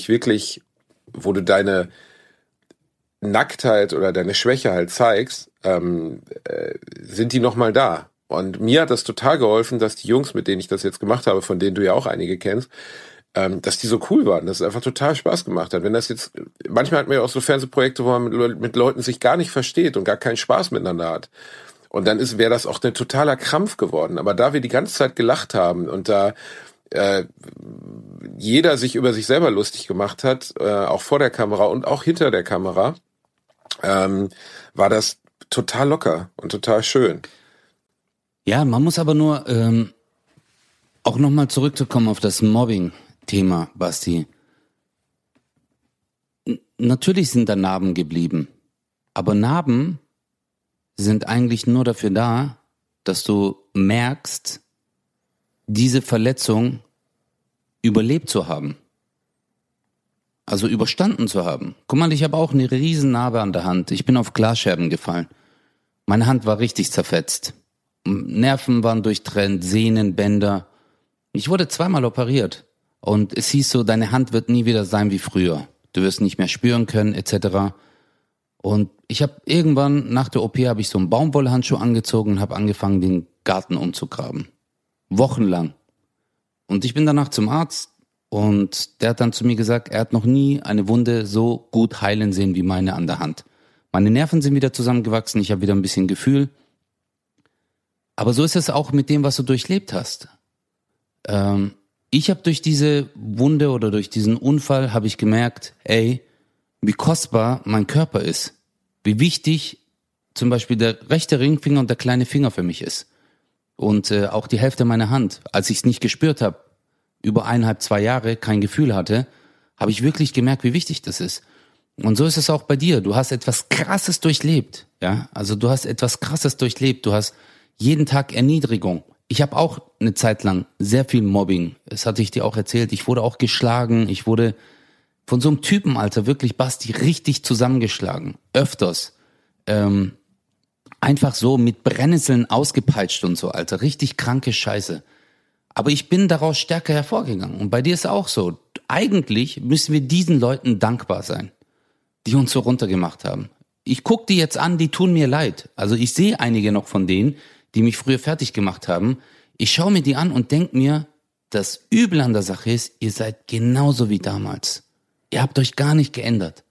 deine Nacktheit oder deine Schwäche halt zeigst, sind die nochmal da. Und mir hat das total geholfen, dass die Jungs, mit denen ich das jetzt gemacht habe, von denen du ja auch einige kennst, dass die so cool waren, dass es einfach total Spaß gemacht hat. Wenn das jetzt, manchmal hat man ja auch so Fernsehprojekte, wo man mit Leuten sich gar nicht versteht und gar keinen Spaß miteinander hat. Und dann wäre das auch ein totaler Krampf geworden. Aber da wir die ganze Zeit gelacht haben und da jeder sich über sich selber lustig gemacht hat, auch vor der Kamera und auch hinter der Kamera, war das total locker und total schön. Ja, man muss aber nur auch nochmal zurückzukommen auf das Mobbing-Thema, Basti. Natürlich sind da Narben geblieben, aber Narben sind eigentlich nur dafür da, dass du merkst, diese Verletzung überlebt zu haben. Also überstanden zu haben. Guck mal, ich habe auch eine riesen Narbe an der Hand. Ich bin auf Glasscherben gefallen. Meine Hand war richtig zerfetzt. Nerven waren durchtrennt, Sehnen, Bänder. Ich wurde 2-mal operiert. Und es hieß so, deine Hand wird nie wieder sein wie früher. Du wirst nicht mehr spüren können, etc. Und ich habe irgendwann nach der OP habe ich so einen Baumwollhandschuh angezogen und habe angefangen, den Garten umzugraben. Wochenlang. Und ich bin danach zum Arzt und der hat dann zu mir gesagt, er hat noch nie eine Wunde so gut heilen sehen wie meine an der Hand. Meine Nerven sind wieder zusammengewachsen, ich habe wieder ein bisschen Gefühl. Aber so ist es auch mit dem, was du durchlebt hast. Ich habe durch diese Wunde oder durch diesen Unfall habe ich gemerkt, wie kostbar mein Körper ist. Wie wichtig zum Beispiel der rechte Ringfinger und der kleine Finger für mich ist. Und auch die Hälfte meiner Hand. Als ich es nicht gespürt habe, über 1,5, 2 Jahre kein Gefühl hatte, habe ich wirklich gemerkt, wie wichtig das ist. Und so ist es auch bei dir. Du hast etwas Krasses durchlebt. Ja, also du hast etwas Krasses durchlebt. Du hast jeden Tag Erniedrigung. Ich habe auch eine Zeit lang sehr viel Mobbing. Das hatte ich dir auch erzählt. Ich wurde auch geschlagen. Ich wurde von so einem Typen, Alter, wirklich, Basti, richtig zusammengeschlagen. Öfters. Einfach so mit Brennnesseln ausgepeitscht und so, Alter. Richtig kranke Scheiße. Aber ich bin daraus stärker hervorgegangen. Und bei dir ist es auch so. Eigentlich müssen wir diesen Leuten dankbar sein, die uns so runtergemacht haben. Ich guck die jetzt an, die tun mir leid. Also ich sehe einige noch von denen, die mich früher fertig gemacht haben. Ich schaue mir die an und denke mir, das Übel an der Sache ist, ihr seid genauso wie damals. Ihr habt euch gar nicht geändert.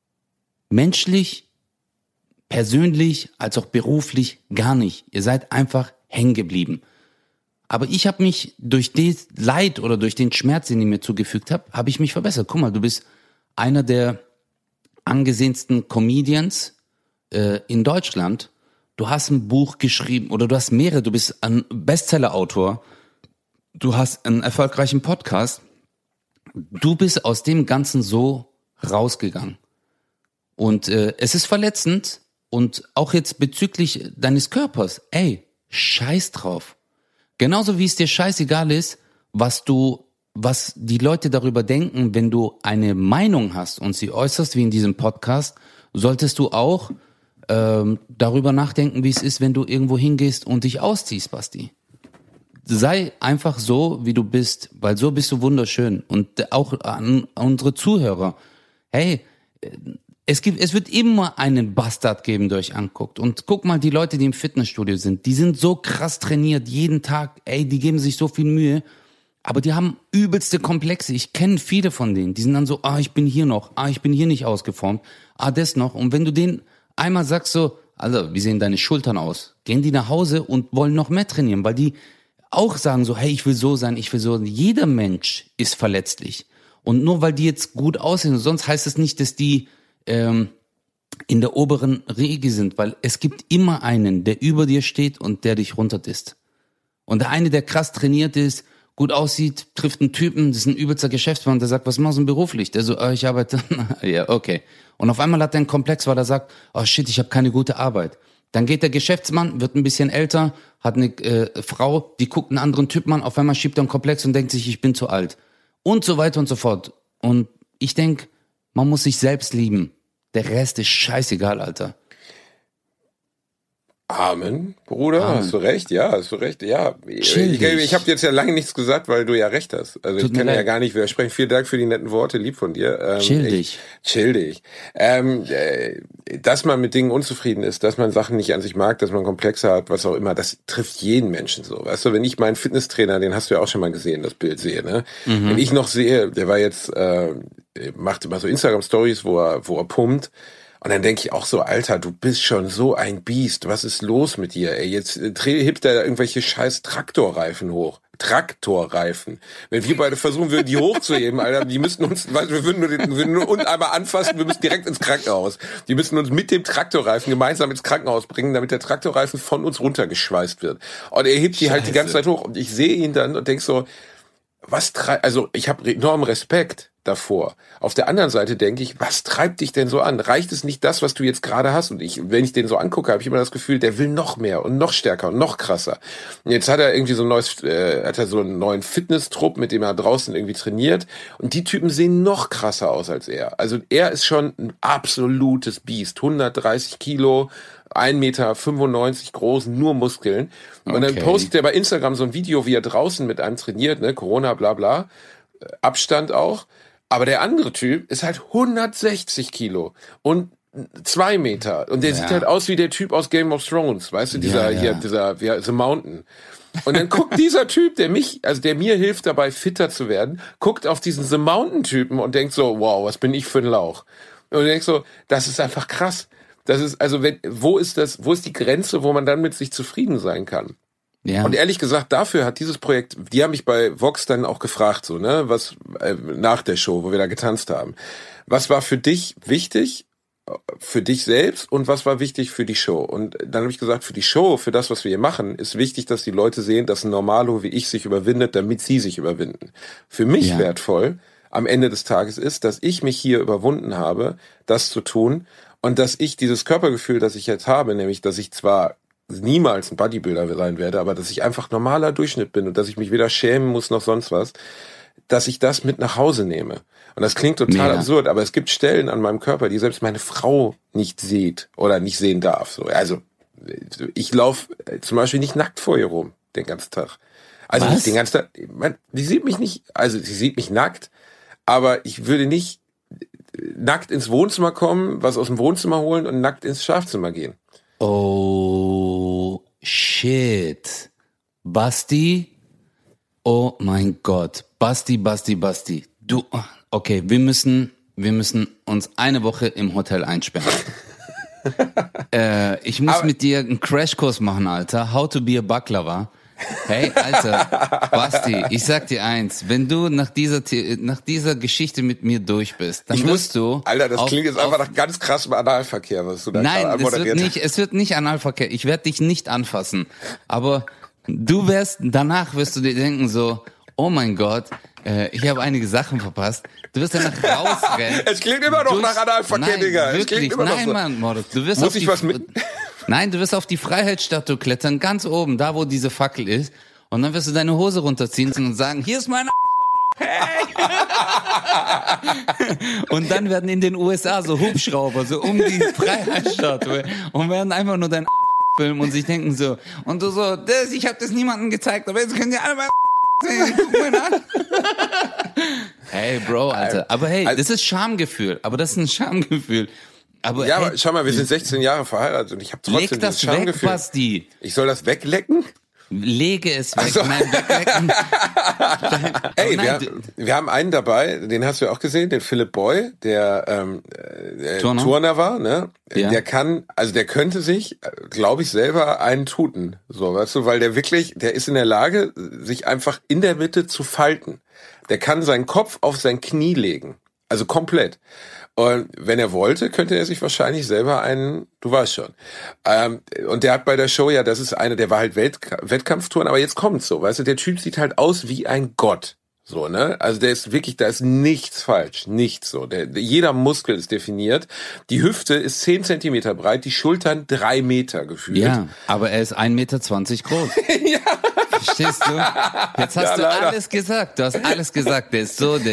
Menschlich, persönlich, als auch beruflich gar nicht. Ihr seid einfach hängen geblieben. Aber ich habe mich durch das Leid oder durch den Schmerz, den ich mir zugefügt habe, habe ich mich verbessert. Guck mal, du bist einer der angesehensten Comedians in Deutschland. Du hast ein Buch geschrieben oder du hast mehrere. Du bist ein Bestseller-Autor. Du hast einen erfolgreichen Podcast. Du bist aus dem Ganzen so rausgegangen. Und es ist verletzend. Und auch jetzt bezüglich deines Körpers. Ey, scheiß drauf. Genauso wie es dir scheißegal ist, was die Leute darüber denken, wenn du eine Meinung hast und sie äußerst, wie in diesem Podcast, solltest du auch darüber nachdenken, wie es ist, wenn du irgendwo hingehst und dich ausziehst, Basti. Sei einfach so, wie du bist, weil so bist du wunderschön. Und auch an unsere Zuhörer. Hey, es wird immer einen Bastard geben, der euch anguckt. Und guck mal, die Leute, die im Fitnessstudio sind, die sind so krass trainiert, jeden Tag, ey, die geben sich so viel Mühe, aber die haben übelste Komplexe. Ich kenne viele von denen, die sind dann so, ich bin hier noch, ich bin hier nicht ausgeformt, das noch. Und wenn du denen einmal sagst so, also, wie sehen deine Schultern aus? Gehen die nach Hause und wollen noch mehr trainieren, weil die auch sagen so, hey, ich will so sein, ich will so sein. Jeder Mensch ist verletzlich. Und nur weil die jetzt gut aussehen, sonst heißt es nicht, dass die in der oberen Riege sind, weil es gibt immer einen, der über dir steht und der dich runterdisst. Und der eine, der krass trainiert ist, gut aussieht, trifft einen Typen, das ist ein übelster Geschäftsmann, der sagt, was machst du denn beruflich? Der so, ich arbeite, ja, okay. Und auf einmal hat er einen Komplex, weil er sagt, shit, ich habe keine gute Arbeit. Dann geht der Geschäftsmann, wird ein bisschen älter, hat eine Frau, die guckt einen anderen Typen an, auf einmal schiebt er einen Komplex und denkt sich, ich bin zu alt. Und so weiter und so fort. Und ich denke, man muss sich selbst lieben. Der Rest ist scheißegal, Alter. Amen, Bruder, Amen. Hast du recht, ja. Ich habe jetzt ja lange nichts gesagt, weil du ja recht hast. Also ich kann ja gar nicht widersprechen. Vielen Dank für die netten Worte, lieb von dir. Chill dich. Dass man mit Dingen unzufrieden ist, dass man Sachen nicht an sich mag, dass man Komplexe hat, was auch immer, das trifft jeden Menschen so. Weißt du, wenn ich meinen Fitnesstrainer, den hast du ja auch schon mal gesehen, das Bild sehe, ne? Mhm. Wenn ich noch sehe, der war jetzt, macht immer so Instagram-Stories, wo er pumpt. Und dann denke ich auch so, Alter, du bist schon so ein Biest. Was ist los mit dir? Ey, jetzt hebt er da irgendwelche scheiß Traktorreifen hoch. Traktorreifen. Wenn wir beide versuchen würden, die hochzuheben, Alter, die müssten uns, wir würden nur uns einmal anfassen, wir müssen direkt ins Krankenhaus. Die müssen uns mit dem Traktorreifen gemeinsam ins Krankenhaus bringen, damit der Traktorreifen von uns runtergeschweißt wird. Und er hebt die halt die ganze Zeit hoch. Und ich sehe ihn dann und denk so, also ich habe enormen Respekt davor. Auf der anderen Seite denke ich, was treibt dich denn so an? Reicht es nicht das, was du jetzt gerade hast? Und wenn ich den so angucke, habe ich immer das Gefühl, der will noch mehr und noch stärker und noch krasser. Und jetzt hat er irgendwie so einen neuen Fitnesstrupp, mit dem er draußen irgendwie trainiert. Und die Typen sehen noch krasser aus als er. Also er ist schon ein absolutes Biest. 130 Kilo, 1,95 Meter groß, nur Muskeln. Und dann postet er bei Instagram so ein Video, wie er draußen mit einem trainiert, ne, Corona, bla bla, Abstand auch. Aber der andere Typ ist halt 160 Kilo und 2 Meter. Und der sieht halt aus wie der Typ aus Game of Thrones, weißt du, dieser The Mountain. Und dann guckt dieser Typ, der mir hilft dabei, fitter zu werden, guckt auf diesen The Mountain-Typen und denkt so, wow, was bin ich für ein Lauch? Und denkst so, das ist einfach krass. Das ist, also wo ist die Grenze, wo man dann mit sich zufrieden sein kann? Ja. Und ehrlich gesagt, dafür hat dieses Projekt, die haben mich bei Vox dann auch gefragt, so, ne, was, nach der Show, wo wir da getanzt haben. Was war für dich wichtig, für dich selbst und was war wichtig für die Show. Und dann habe ich gesagt, für die Show, für das, was wir hier machen, ist wichtig, dass die Leute sehen, dass ein Normalo wie ich sich überwindet, damit sie sich überwinden. Für mich wertvoll am Ende des Tages ist, dass ich mich hier überwunden habe, das zu tun und dass ich dieses Körpergefühl, das ich jetzt habe, nämlich, dass ich zwar niemals ein Bodybuilder sein werde, aber dass ich einfach normaler Durchschnitt bin und dass ich mich weder schämen muss noch sonst was, dass ich das mit nach Hause nehme. Und das klingt total absurd, aber es gibt Stellen an meinem Körper, die selbst meine Frau nicht sieht oder nicht sehen darf. So, also ich laufe zum Beispiel nicht nackt vor ihr rum den ganzen Tag. Also nicht den ganzen Tag. Die sieht mich nicht, also sie sieht mich nackt, aber ich würde nicht nackt ins Wohnzimmer kommen, was aus dem Wohnzimmer holen und nackt ins Schlafzimmer gehen. Oh, shit. Basti? Oh mein Gott. Basti. Du, okay, wir müssen uns eine Woche im Hotel einsperren. Ich muss mit dir einen Crashkurs machen, Alter. How to be a Baklava. Hey, Alter, Basti, ich sag dir eins, wenn du nach dieser Geschichte mit mir durch bist, dann wirst du... Alter, das klingt jetzt einfach nach ganz krassem Analverkehr, was du da gerade anmoderiert hast. Nein, es wird nicht Analverkehr, ich werde dich nicht anfassen, aber danach wirst du dir denken so, oh mein Gott, ich habe einige Sachen verpasst. Du wirst danach rausrennen. Es klingt immer noch nach Analverkehr, Digga. Wirklich, es klingt immer noch so. Mann, Moritz, du wirst Muss ich was mit... Nein, du wirst auf die Freiheitsstatue klettern, ganz oben, da wo diese Fackel ist. Und dann wirst du deine Hose runterziehen und sagen, hier ist meine Hey! Und dann werden in den USA so Hubschrauber so um die Freiheitsstatue und werden einfach nur dein filmen und sich denken so, und du so, ich habe das niemandem gezeigt, aber jetzt können die alle mal sehen. Guck mal an. Hey, Bro, Alter. Aber hey, das ist Schamgefühl. Aber das ist ein Schamgefühl. Aber, ja, aber schau mal, wir sind 16 Jahre verheiratet und ich habe trotzdem das Schamgefühl. Weg, Basti. Ich soll das weglecken? Lege es weg. So. Nein, weglecken. Ey, wir haben einen dabei, den hast du ja auch gesehen, den Philipp Boy, der Turner war, ne? Ja. Der könnte sich, glaube ich, selber einen tuten. So, weißt du, weil der ist in der Lage, sich einfach in der Mitte zu falten. Der kann seinen Kopf auf sein Knie legen. Also komplett. Und wenn er wollte, könnte er sich wahrscheinlich selber du weißt schon. Und der hat bei der Show der war halt Wettkampftouren, aber jetzt kommt's so, weißt du, der Typ sieht halt aus wie ein Gott. So, ne? Also der ist wirklich, da ist nichts falsch, nichts so. Jeder Muskel ist definiert. Die Hüfte ist 10 Zentimeter breit, die Schultern 3 Meter gefühlt. Ja, aber er ist 1,20 Meter groß. Ja. Verstehst du? Jetzt hast du alles gesagt. Du hast alles gesagt. Der ist so.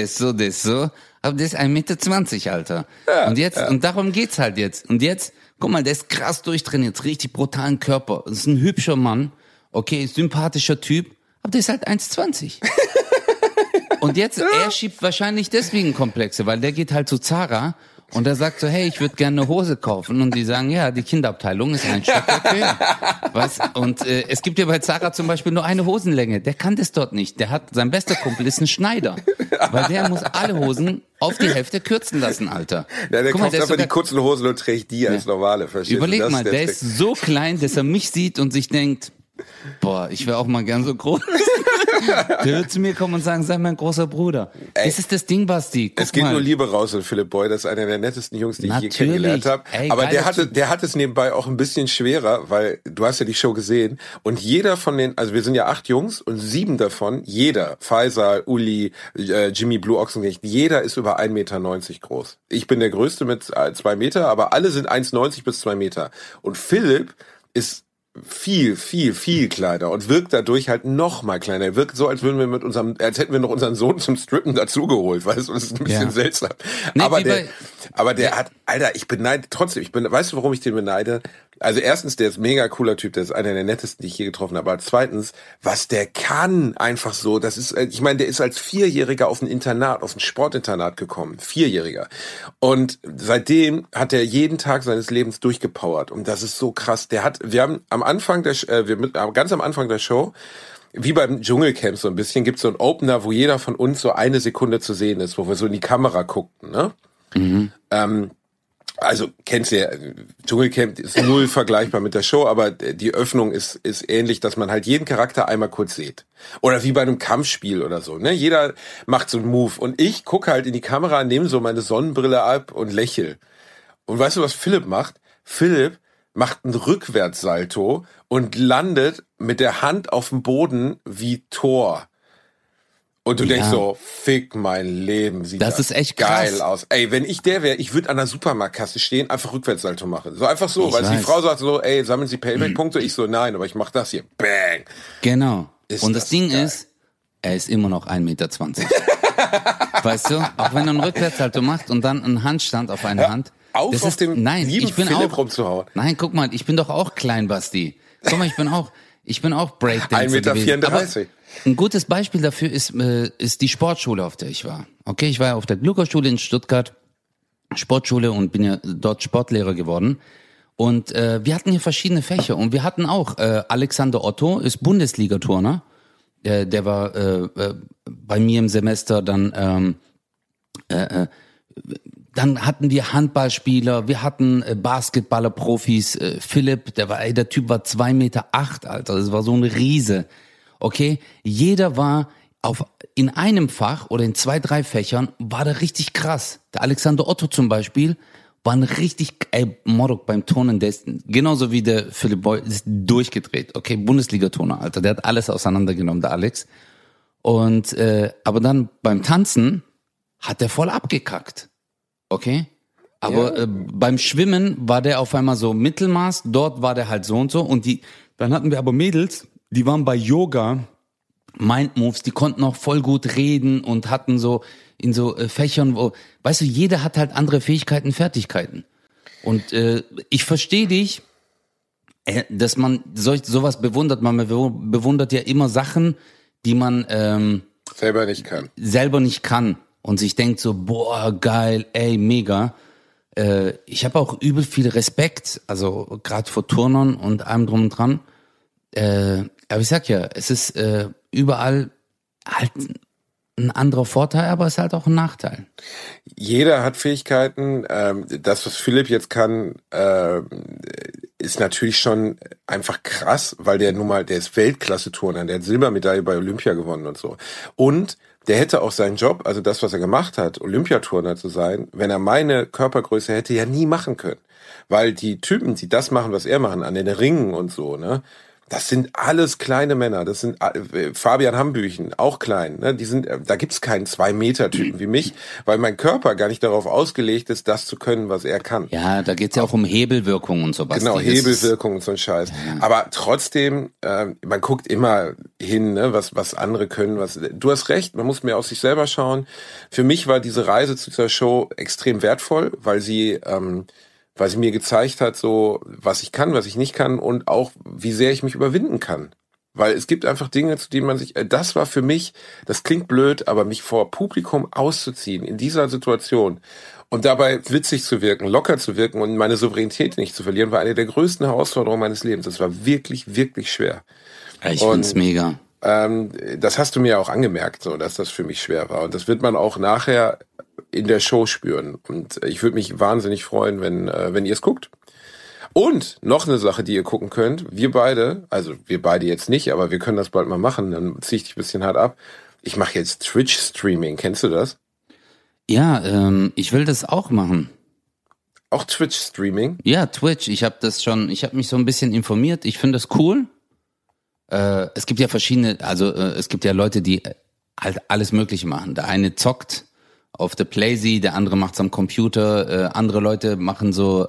Aber der ist 1,20 Meter, Alter. Ja, und darum geht's halt jetzt. Und jetzt, guck mal, der ist krass durchtrainiert, richtig brutalen Körper. Das ist ein hübscher Mann, okay, sympathischer Typ, aber der ist halt 1,20. Und jetzt, er schiebt wahrscheinlich deswegen Komplexe, weil der geht halt zu Zara und er sagt so, hey, ich würde gerne eine Hose kaufen. Und die sagen, ja, die Kinderabteilung ist ein Stock okay. Was? Und es gibt ja bei Zara zum Beispiel nur eine Hosenlänge. Der kann das dort nicht. Sein bester Kumpel ist ein Schneider. Weil der muss alle Hosen auf die Hälfte kürzen lassen, Alter. Ja, der kauft einfach die kurzen Hosen und trägt die als normale. Verstehst du? Überleg mal, der ist so klein, dass er mich sieht und sich denkt, boah, ich wäre auch mal gern so groß. Der wird zu mir kommen und sagen, sei mein großer Bruder. Das ist das Ding, Basti. Es geht nur Liebe raus in Philipp Boy, das ist einer der nettesten Jungs, die ich je kennengelernt habe. Aber der hat es nebenbei auch ein bisschen schwerer, weil du hast ja die Show gesehen und jeder von also wir sind ja 8 Jungs und 7 davon, Faisal, Uli, Jimmy Blue Ochsenknecht, jeder ist über 1,90 Meter groß. Ich bin der Größte mit 2 Meter, aber alle sind 1,90 bis 2 Meter. Und Philipp ist viel kleiner und wirkt dadurch halt noch mal kleiner. Er wirkt so, als hätten wir noch unseren Sohn zum Strippen dazugeholt, weißt du, das ist ein bisschen seltsam. Nee, aber der hat, Alter, ich beneide trotzdem, weißt du, warum ich den beneide? Also erstens, der ist mega cooler Typ, der ist einer der nettesten, die ich je getroffen habe, aber zweitens, was der kann, einfach so, das ist, ich meine, der ist als 4-Jähriger auf ein Sportinternat gekommen, 4-Jähriger. Und seitdem hat er jeden Tag seines Lebens durchgepowert und das ist so krass. Wir haben ganz am Anfang der Show, wie beim Dschungelcamp so ein bisschen, gibt's so einen Opener, wo jeder von uns so 1 Sekunde zu sehen ist, wo wir so in die Kamera guckten, ne? Mhm. Also, kennst du ja, Dschungelcamp ist 0 vergleichbar mit der Show, aber die Öffnung ist ähnlich, dass man halt jeden Charakter einmal kurz sieht. Oder wie bei einem Kampfspiel oder so, ne? Jeder macht so einen Move und ich gucke halt in die Kamera, nehme so meine Sonnenbrille ab und lächel. Und weißt du, was Philipp macht? Philipp macht einen Rückwärtssalto und landet mit der Hand auf dem Boden wie Thor. Und du denkst so, fick mein Leben, sieht das ist echt geil krass aus. Ey, wenn ich der wäre, ich würde an der Supermarktkasse stehen, einfach Rückwärtssalto machen. So einfach so, weil die Frau sagt so, ey, sammeln Sie Payback-Punkte? Ich so, nein, aber ich mach das hier. Bang. Genau. Und das Ding ist, er ist immer noch 1,20 Meter. Weißt du? Auch wenn du einen Rückwärtssalto machst und dann einen Handstand auf eine Hand. Auf auf dem lieben Philipp rumzuhauen. Nein, guck mal, ich bin doch auch klein, Basti. Guck mal, ich bin auch Breakdancer 1,34 Meter. Ein gutes Beispiel dafür ist die Sportschule, auf der ich war. Okay, ich war ja auf der Gluckerschule in Stuttgart, Sportschule, und bin ja dort Sportlehrer geworden. Und wir hatten hier verschiedene Fächer und wir hatten auch Alexander Otto ist Bundesliga-Turner. Der war bei mir im Semester. Dann hatten wir Handballspieler, wir hatten Basketballer, Profis. Philipp, der Typ war 2,8 Meter, Alter. Das war so ein Riese. Okay, jeder war in einem Fach oder in 2, 3 Fächern war der richtig krass. Der Alexander Otto zum Beispiel war ein richtig, Morok beim Turnen, der ist genauso wie der Philipp Boy, ist durchgedreht. Okay, Bundesliga-Turner, Alter, der hat alles auseinandergenommen, der Alex. Und aber dann beim Tanzen hat der voll abgekackt. Okay? Aber beim Schwimmen war der auf einmal so Mittelmaß, dort war der halt so und so. Und dann hatten wir aber Mädels, die waren bei Yoga, Mindmoves, die konnten auch voll gut reden und hatten so in so Fächern, wo, weißt du, jeder hat halt andere Fähigkeiten, Fertigkeiten. Und ich verstehe dich, dass man sowas bewundert. Man bewundert ja immer Sachen, die man selber nicht kann. Und sich denkt so, boah, geil, ey, mega. Ich habe auch übel viel Respekt, also gerade vor Turnern und allem drum und dran. Aber ich sag ja, es ist überall halt ein anderer Vorteil, aber es ist halt auch ein Nachteil. Jeder hat Fähigkeiten. Das, was Philipp jetzt kann, ist natürlich schon einfach krass, weil der ist Weltklasse-Turner, der hat Silbermedaille bei Olympia gewonnen und so. Und der hätte auch seinen Job, also das, was er gemacht hat, Olympiaturner zu sein, wenn er meine Körpergröße hätte, ja nie machen können. Weil die Typen, die das machen, was er machen, an den Ringen und so, ne, das sind alles kleine Männer. Das sind Fabian Hambüchen, auch klein. Ne? Da gibt's keinen 2-Meter-Typen wie mich, weil mein Körper gar nicht darauf ausgelegt ist, das zu können, was er kann. Ja, da geht's ja auch um Hebelwirkung und sowas. Genau, Hebelwirkung und so ein Scheiß. Ja. Aber trotzdem, man guckt immer hin, ne, was andere können. Du hast recht, man muss mehr auf sich selber schauen. Für mich war diese Reise zu dieser Show extrem wertvoll, weil sie mir gezeigt hat, so was ich kann, was ich nicht kann und auch wie sehr ich mich überwinden kann. Weil es gibt einfach Dinge, zu denen man sich, das war für mich, das klingt blöd, aber mich vor Publikum auszuziehen in dieser Situation und dabei witzig zu wirken, locker zu wirken und meine Souveränität nicht zu verlieren, war eine der größten Herausforderungen meines Lebens. Das war wirklich, wirklich schwer. Ich find's mega. Das hast du mir auch angemerkt, so, dass das für mich schwer war. Und das wird man auch nachher in der Show spüren. Und ich würde mich wahnsinnig freuen, wenn ihr es guckt. Und noch eine Sache, die ihr gucken könnt. Wir beide jetzt nicht, aber wir können das bald mal machen. Dann zieh ich dich ein bisschen hart ab. Ich mache jetzt Twitch-Streaming. Kennst du das? Ja, ich will das auch machen. Auch Twitch-Streaming? Ja, Twitch. Ich habe mich so ein bisschen informiert. Ich finde das cool. Es gibt ja verschiedene, es gibt ja Leute, die halt alles Mögliche machen. Der eine zockt auf der Playsee, der andere macht's am Computer, andere Leute machen so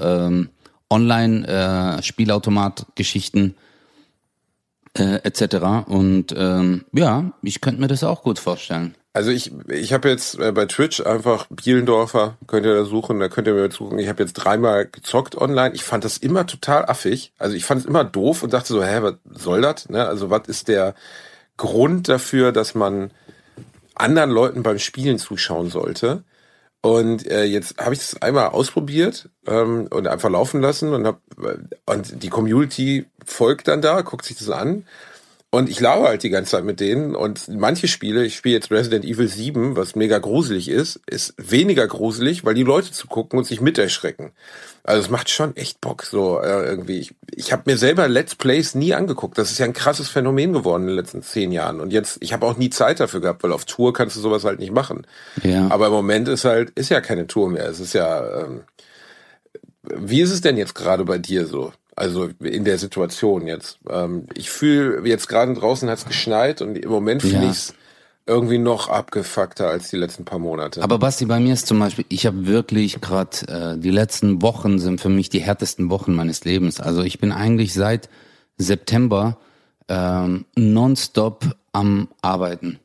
Online-Spielautomat-Geschichten etc. Und ja, ich könnte mir das auch gut vorstellen. Also ich habe jetzt bei Twitch einfach Bielendorfer, könnt ihr da suchen, da könnt ihr mir suchen. Ich habe jetzt 3-mal gezockt online. Ich fand das immer total affig. Also ich fand es immer doof und dachte so, was soll das? Ne? Also was ist der Grund dafür, dass man anderen Leuten beim Spielen zuschauen sollte? Und jetzt habe ich das einmal ausprobiert und einfach laufen lassen und die Community folgt dann da, guckt sich das an. Und ich laber halt die ganze Zeit mit denen und manche Spiele, ich spiele jetzt Resident Evil 7, was mega gruselig ist weniger gruselig, weil die Leute zugucken und sich miterschrecken. Also es macht schon echt Bock, so irgendwie. Ich habe mir selber Let's Plays nie angeguckt. Das ist ja ein krasses Phänomen geworden in den letzten 10 Jahren. Und jetzt, ich habe auch nie Zeit dafür gehabt, weil auf Tour kannst du sowas halt nicht machen. Ja. Aber im Moment ist ja keine Tour mehr. Es ist ja wie ist es denn jetzt gerade bei dir so? Also in der Situation jetzt. Ich fühle, jetzt gerade draußen hat es geschneit und im Moment finde ich es irgendwie noch abgefuckter als die letzten paar Monate. Aber Basti, bei mir ist zum Beispiel, ich habe wirklich gerade, die letzten Wochen sind für mich die härtesten Wochen meines Lebens. Also ich bin eigentlich seit September nonstop am Arbeiten.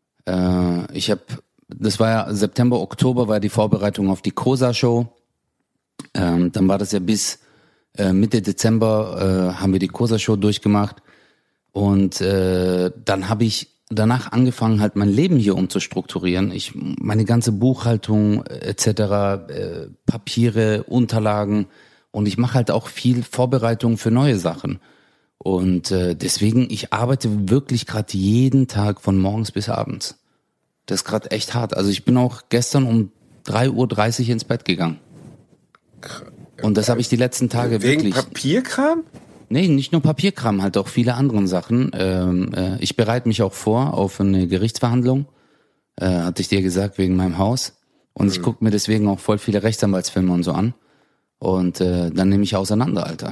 Das war ja September, Oktober war die Vorbereitung auf die Cosa-Show. Dann war das ja bis Mitte Dezember haben wir die Cosa-Show durchgemacht. Und dann habe ich danach angefangen, halt mein Leben hier umzustrukturieren. Meine ganze Buchhaltung etc., Papiere, Unterlagen. Und ich mache halt auch viel Vorbereitung für neue Sachen. Und deswegen, ich arbeite wirklich gerade jeden Tag von morgens bis abends. Das ist gerade echt hart. Also ich bin auch gestern um 3:30 Uhr ins Bett gegangen. Und das habe ich die letzten Tage wegen wirklich... Wegen Papierkram? Nee, nicht nur Papierkram, halt auch viele andere Sachen. Ich bereite mich auch vor auf eine Gerichtsverhandlung, hatte ich dir gesagt, wegen meinem Haus. Und ich gucke mir deswegen auch voll viele Rechtsanwaltsfilme und so an. Und dann nehme ich auseinander, Alter.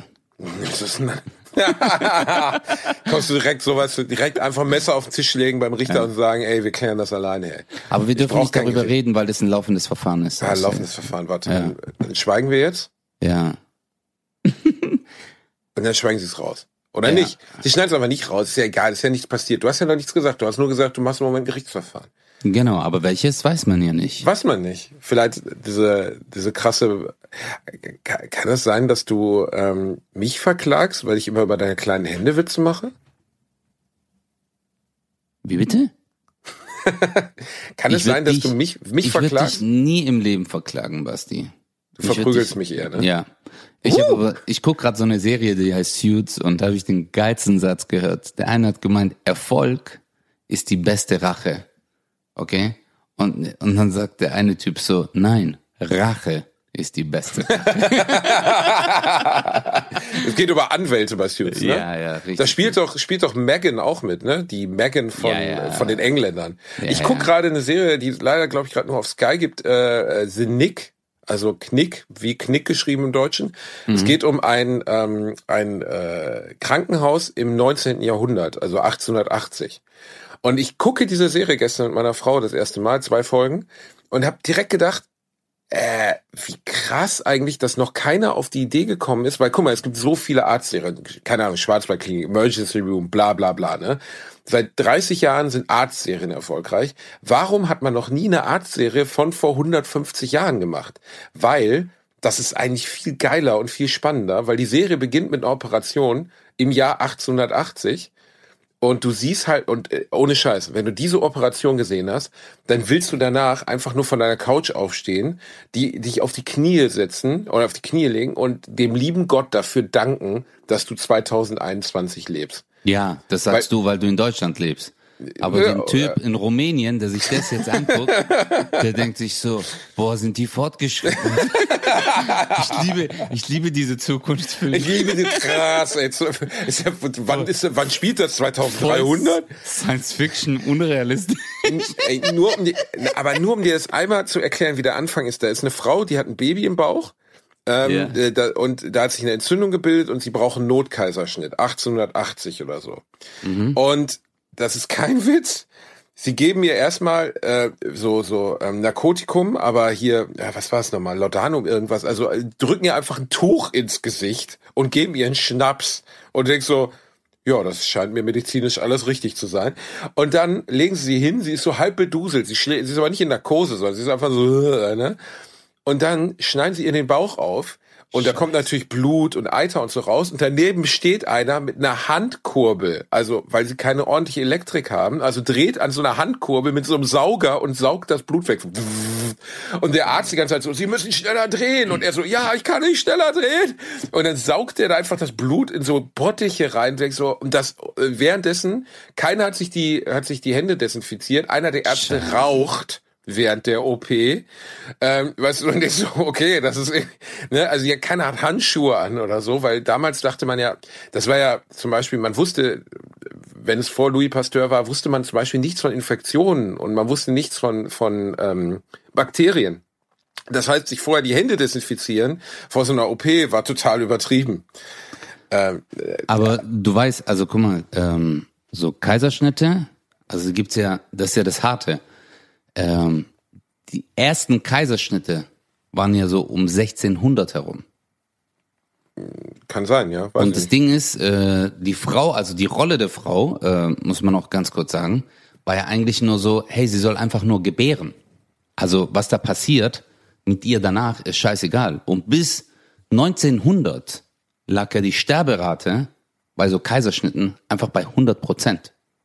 Kommst du direkt einfach ein Messer auf den Tisch legen beim Richter und sagen, ey, wir klären das alleine, ey. Aber wir dürfen nicht darüber reden, weil das ein laufendes Verfahren ist. Ja, ein laufendes Verfahren, warte. Dann schweigen wir jetzt? Ja. Und dann schweigen sie es raus. Oder nicht? Sie schneiden es aber nicht raus, ist ja egal, ist ja nichts passiert. Du hast ja noch nichts gesagt, du hast nur gesagt, du machst im Moment Gerichtsverfahren. Genau, aber welches weiß man ja nicht. Weiß man nicht. Vielleicht diese krasse... Kann es sein, dass du mich verklagst, weil ich immer über deine kleinen Hände Witze mache? Wie bitte? Kann es sein, dass du mich verklagst? Ich würde dich nie im Leben verklagen, Basti. Du verprügelst mich eher, ne? Ja. Ich gucke gerade so eine Serie, die heißt Suits, und da habe ich den geilsten Satz gehört. Der eine hat gemeint, Erfolg ist die beste Rache. Okay? Und dann sagt der eine Typ so, nein, Rache ist die beste Rache. Es geht über Anwälte bei Suits, ne? Ja, richtig. Da spielt doch Meghan auch mit, ne? Die Meghan von den Engländern. Ja, ich gucke gerade eine Serie, die leider, glaube ich, gerade nur auf Sky gibt, The Knick. Also Knick, wie Knick geschrieben im Deutschen. Es geht um ein Krankenhaus im 19. Jahrhundert, also 1880. Und ich gucke diese Serie gestern mit meiner Frau das erste Mal, 2 Folgen, und habe direkt gedacht, wie krass eigentlich, dass noch keiner auf die Idee gekommen ist, weil guck mal, es gibt so viele Arztserien, keine Ahnung, Schwarzwaldklinik, Emergency Room, bla bla bla, ne? Seit 30 Jahren sind Arztserien erfolgreich. Warum hat man noch nie eine Arztserie von vor 150 Jahren gemacht? Weil das ist eigentlich viel geiler und viel spannender, weil die Serie beginnt mit einer Operation im Jahr 1880. Und du siehst halt, und ohne Scheiß, wenn du diese Operation gesehen hast, dann willst du danach einfach nur von deiner Couch aufstehen, dich auf die Knie setzen oder auf die Knie legen und dem lieben Gott dafür danken, dass du 2021 lebst. Ja, das sagst du, weil du in Deutschland lebst. Aber den Typ in Rumänien, der sich das jetzt anguckt, der denkt sich so, boah, sind die fortgeschritten. Ich liebe diese Zukunftsfilme. Ich liebe die krass, ey. Wann spielt das? 2300? Science Fiction, unrealistisch. Ey, nur um dir das einmal zu erklären, wie der Anfang ist. Da ist eine Frau, die hat ein Baby im Bauch. Und da hat sich eine Entzündung gebildet und sie brauchen einen Notkaiserschnitt. 1880 oder so. Und das ist kein Witz. Sie geben ihr erstmal Narkotikum, aber hier, was war es nochmal, Laudanum irgendwas, also drücken ihr einfach ein Tuch ins Gesicht und geben ihr einen Schnaps und denkst so, ja, das scheint mir medizinisch alles richtig zu sein. Und dann legen sie hin, sie ist so halb beduselt, sie ist aber nicht in Narkose, sondern sie ist einfach so, ne? Und dann schneiden sie ihr den Bauch auf. Und da kommt natürlich Blut und Eiter und so raus. Und daneben steht einer mit einer Handkurbel. Also, weil sie keine ordentliche Elektrik haben. Also dreht an so einer Handkurbel mit so einem Sauger und saugt das Blut weg. Und der Arzt die ganze Zeit so, Sie müssen schneller drehen. Und er so, ja, ich kann nicht schneller drehen. Und dann saugt er da einfach das Blut in so Bottiche rein. Und das, währenddessen, keiner hat sich die Hände desinfiziert. Einer der Ärzte raucht während der OP, weißt du, und ich so, okay, das ist, ne, also ja, keiner hat Handschuhe an oder so, weil damals dachte man ja, das war ja zum Beispiel, man wusste, wenn es vor Louis Pasteur war, wusste man zum Beispiel nichts von Infektionen und man wusste nichts von Bakterien. Das heißt, sich vorher die Hände desinfizieren vor so einer OP war total übertrieben. Aber du weißt, also guck mal, so Kaiserschnitte, also gibt's ja, das ist ja das Harte. Die ersten Kaiserschnitte waren ja so um 1600 herum. Kann sein, ja. Und das Ding ist, die Frau, also die Rolle der Frau, muss man auch ganz kurz sagen, war ja eigentlich nur so, hey, sie soll einfach nur gebären. Also was da passiert mit ihr danach ist scheißegal. Und bis 1900 lag ja die Sterberate bei so Kaiserschnitten einfach bei 100%.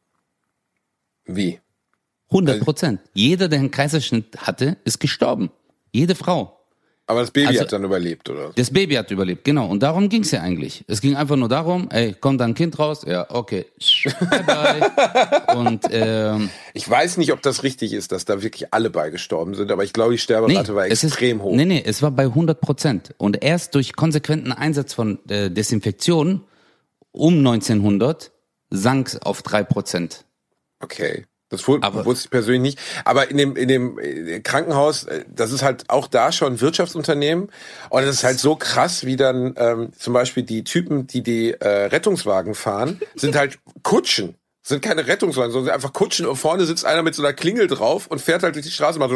Wie? 100%. Jeder, der einen Kaiserschnitt hatte, ist gestorben. Jede Frau. Aber das Baby hat dann überlebt, oder? Das Baby hat überlebt, genau. Und darum ging's ja eigentlich. Es ging einfach nur darum, ey, kommt da ein Kind raus? Ja, okay. Bye bye. Und ich weiß nicht, ob das richtig ist, dass da wirklich alle bei gestorben sind, aber ich glaube, die Sterberate war extrem hoch. Nee, es war bei 100%. Und erst durch konsequenten Einsatz von Desinfektion um 1900 sank's auf 3%. Okay. Das wusste ich persönlich nicht. Aber in dem Krankenhaus, das ist halt auch da schon ein Wirtschaftsunternehmen. Und es ist halt so krass, wie dann zum Beispiel die Typen, die Rettungswagen fahren, sind halt Kutschen. Sind keine Rettungswagen, sondern einfach Kutschen und vorne sitzt einer mit so einer Klingel drauf und fährt halt durch die Straße mal so,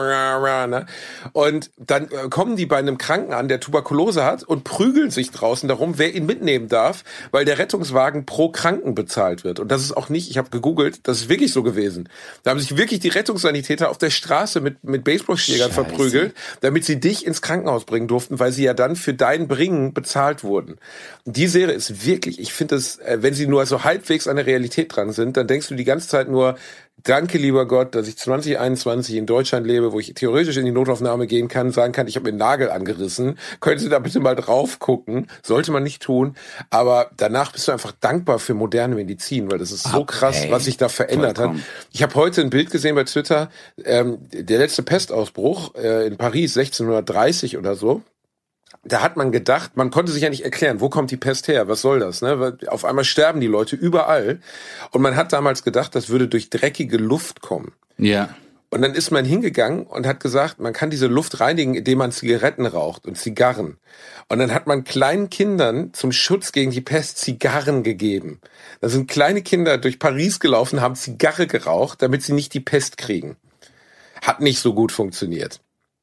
ne? Und dann kommen die bei einem Kranken an, der Tuberkulose hat und prügeln sich draußen darum, wer ihn mitnehmen darf, weil der Rettungswagen pro Kranken bezahlt wird. Und das ist auch nicht, ich habe gegoogelt, das ist wirklich so gewesen. Da haben sich wirklich die Rettungssanitäter auf der Straße mit Baseballschlägern verprügelt, damit sie dich ins Krankenhaus bringen durften, weil sie ja dann für dein Bringen bezahlt wurden. Und die Serie ist wirklich, ich finde es, wenn sie nur so halbwegs an der Realität dran sind, dann denkst du die ganze Zeit nur, danke lieber Gott, dass ich 2021 in Deutschland lebe, wo ich theoretisch in die Notaufnahme gehen kann, sagen kann, ich habe mir einen Nagel angerissen, können Sie da bitte mal drauf gucken, sollte man nicht tun, aber danach bist du einfach dankbar für moderne Medizin, weil das ist so krass, was sich da verändert hat. Ich habe heute ein Bild gesehen bei Twitter, der letzte Pestausbruch in Paris 1630 oder so. Da hat man gedacht, man konnte sich ja nicht erklären, wo kommt die Pest her, was soll das, ne? Weil auf einmal sterben die Leute überall und man hat damals gedacht, das würde durch dreckige Luft kommen. Ja. Und dann ist man hingegangen und hat gesagt, man kann diese Luft reinigen, indem man Zigaretten raucht und Zigarren. Und dann hat man kleinen Kindern zum Schutz gegen die Pest Zigarren gegeben. Da sind kleine Kinder durch Paris gelaufen, haben Zigarre geraucht, damit sie nicht die Pest kriegen. Hat nicht so gut funktioniert.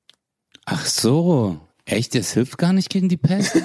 Ach so. Echt? Das hilft gar nicht gegen die Pest?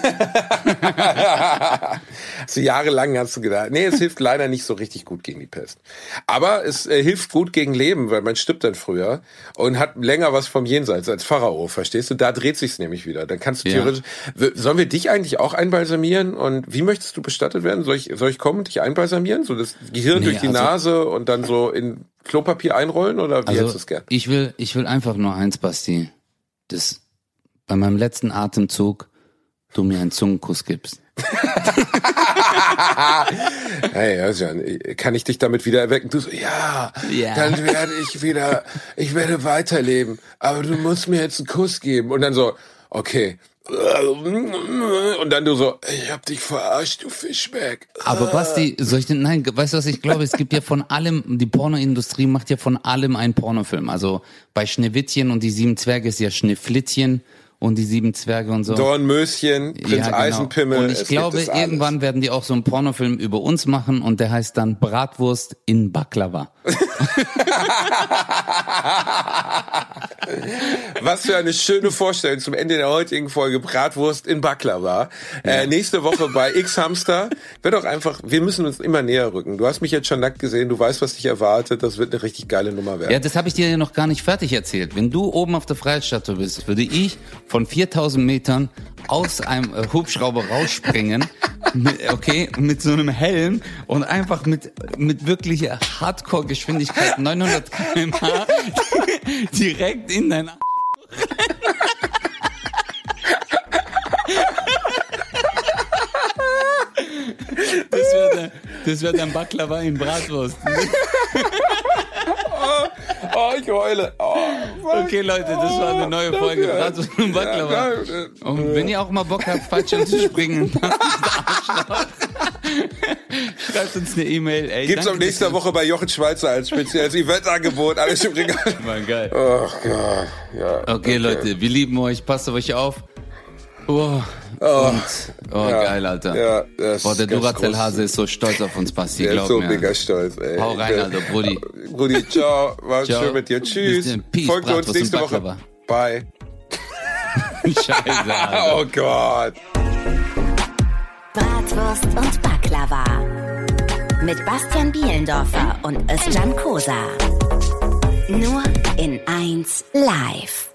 So jahrelang hast du gedacht, nee, es hilft leider nicht so richtig gut gegen die Pest. Aber es hilft gut gegen Leben, weil man stirbt dann früher und hat länger was vom Jenseits als Pharao, verstehst du? Da dreht sich's nämlich wieder. Dann kannst du theoretisch... Sollen wir dich eigentlich auch einbalsamieren? Und wie möchtest du bestattet werden? Soll ich kommen und dich einbalsamieren? So das Gehirn durch die Nase und dann so in Klopapier einrollen? Oder wie hättest du es gern? Ich will einfach nur eins, Basti. Das... Bei meinem letzten Atemzug du mir einen Zungenkuss gibst. Hey, also, kann ich dich damit wieder erwecken? Du so, ja, dann werde ich werde weiterleben, aber du musst mir jetzt einen Kuss geben. Und dann so, okay. Und dann du so, ich hab dich verarscht, du Fischberg. Aber Basti, nein, weißt du was, ich glaube, es gibt ja von allem, die Pornoindustrie macht ja von allem einen Pornofilm. Also bei Schneewittchen und die 7 Zwerge ist ja Schneeflittchen. Und die 7 Zwerge und so. Dornmöschen, Prinz Eisenpimmel. Und ich glaube, irgendwann werden die auch so einen Pornofilm über uns machen und der heißt dann Bratwurst in Baklava. Was für eine schöne Vorstellung zum Ende der heutigen Folge Bratwurst in Baklava. Nächste Woche bei X-Hamster. Wird doch einfach, wir müssen uns immer näher rücken. Du hast mich jetzt schon nackt gesehen, du weißt, was dich erwartet. Das wird eine richtig geile Nummer werden. Ja, das habe ich dir ja noch gar nicht fertig erzählt. Wenn du oben auf der Freiheitsstatue bist, würde ich von 4000 Metern aus einem Hubschrauber rausspringen, mit so einem Helm und einfach mit wirklicher Hardcore-Geschwindigkeit 900 km/h direkt in dein Das wird dann Baklava in Bratwurst. Oh, ich heule. Oh, okay, Leute, das war eine neue Folge Bratwurst und Baklava. Und wenn ihr auch mal Bock habt, Fallschirm zu springen, dann ist der Arschloch. Schreibt uns eine E-Mail. Ey, gibt's ab nächster Woche bei Jochen Schweizer als spezielles Eventangebot. Alles im Regal. War geil. Oh Gott. Ja, okay, Leute, wir lieben euch. Passt auf euch auf. Geil, Alter. Ja, der Duracell-Hase ist so stolz auf uns, Basti. Der ist so mega stolz, ey. Hau rein, Alter, Brudi. Brudi, ciao. War schön mit dir. Tschüss. Peace, folgt uns nächste Woche. Bye. Scheiße, Alter. Oh Gott. Bratwurst und Baklava. Mit Bastian Bielendorfer und Özcan Kosa. Nur in 1 Live.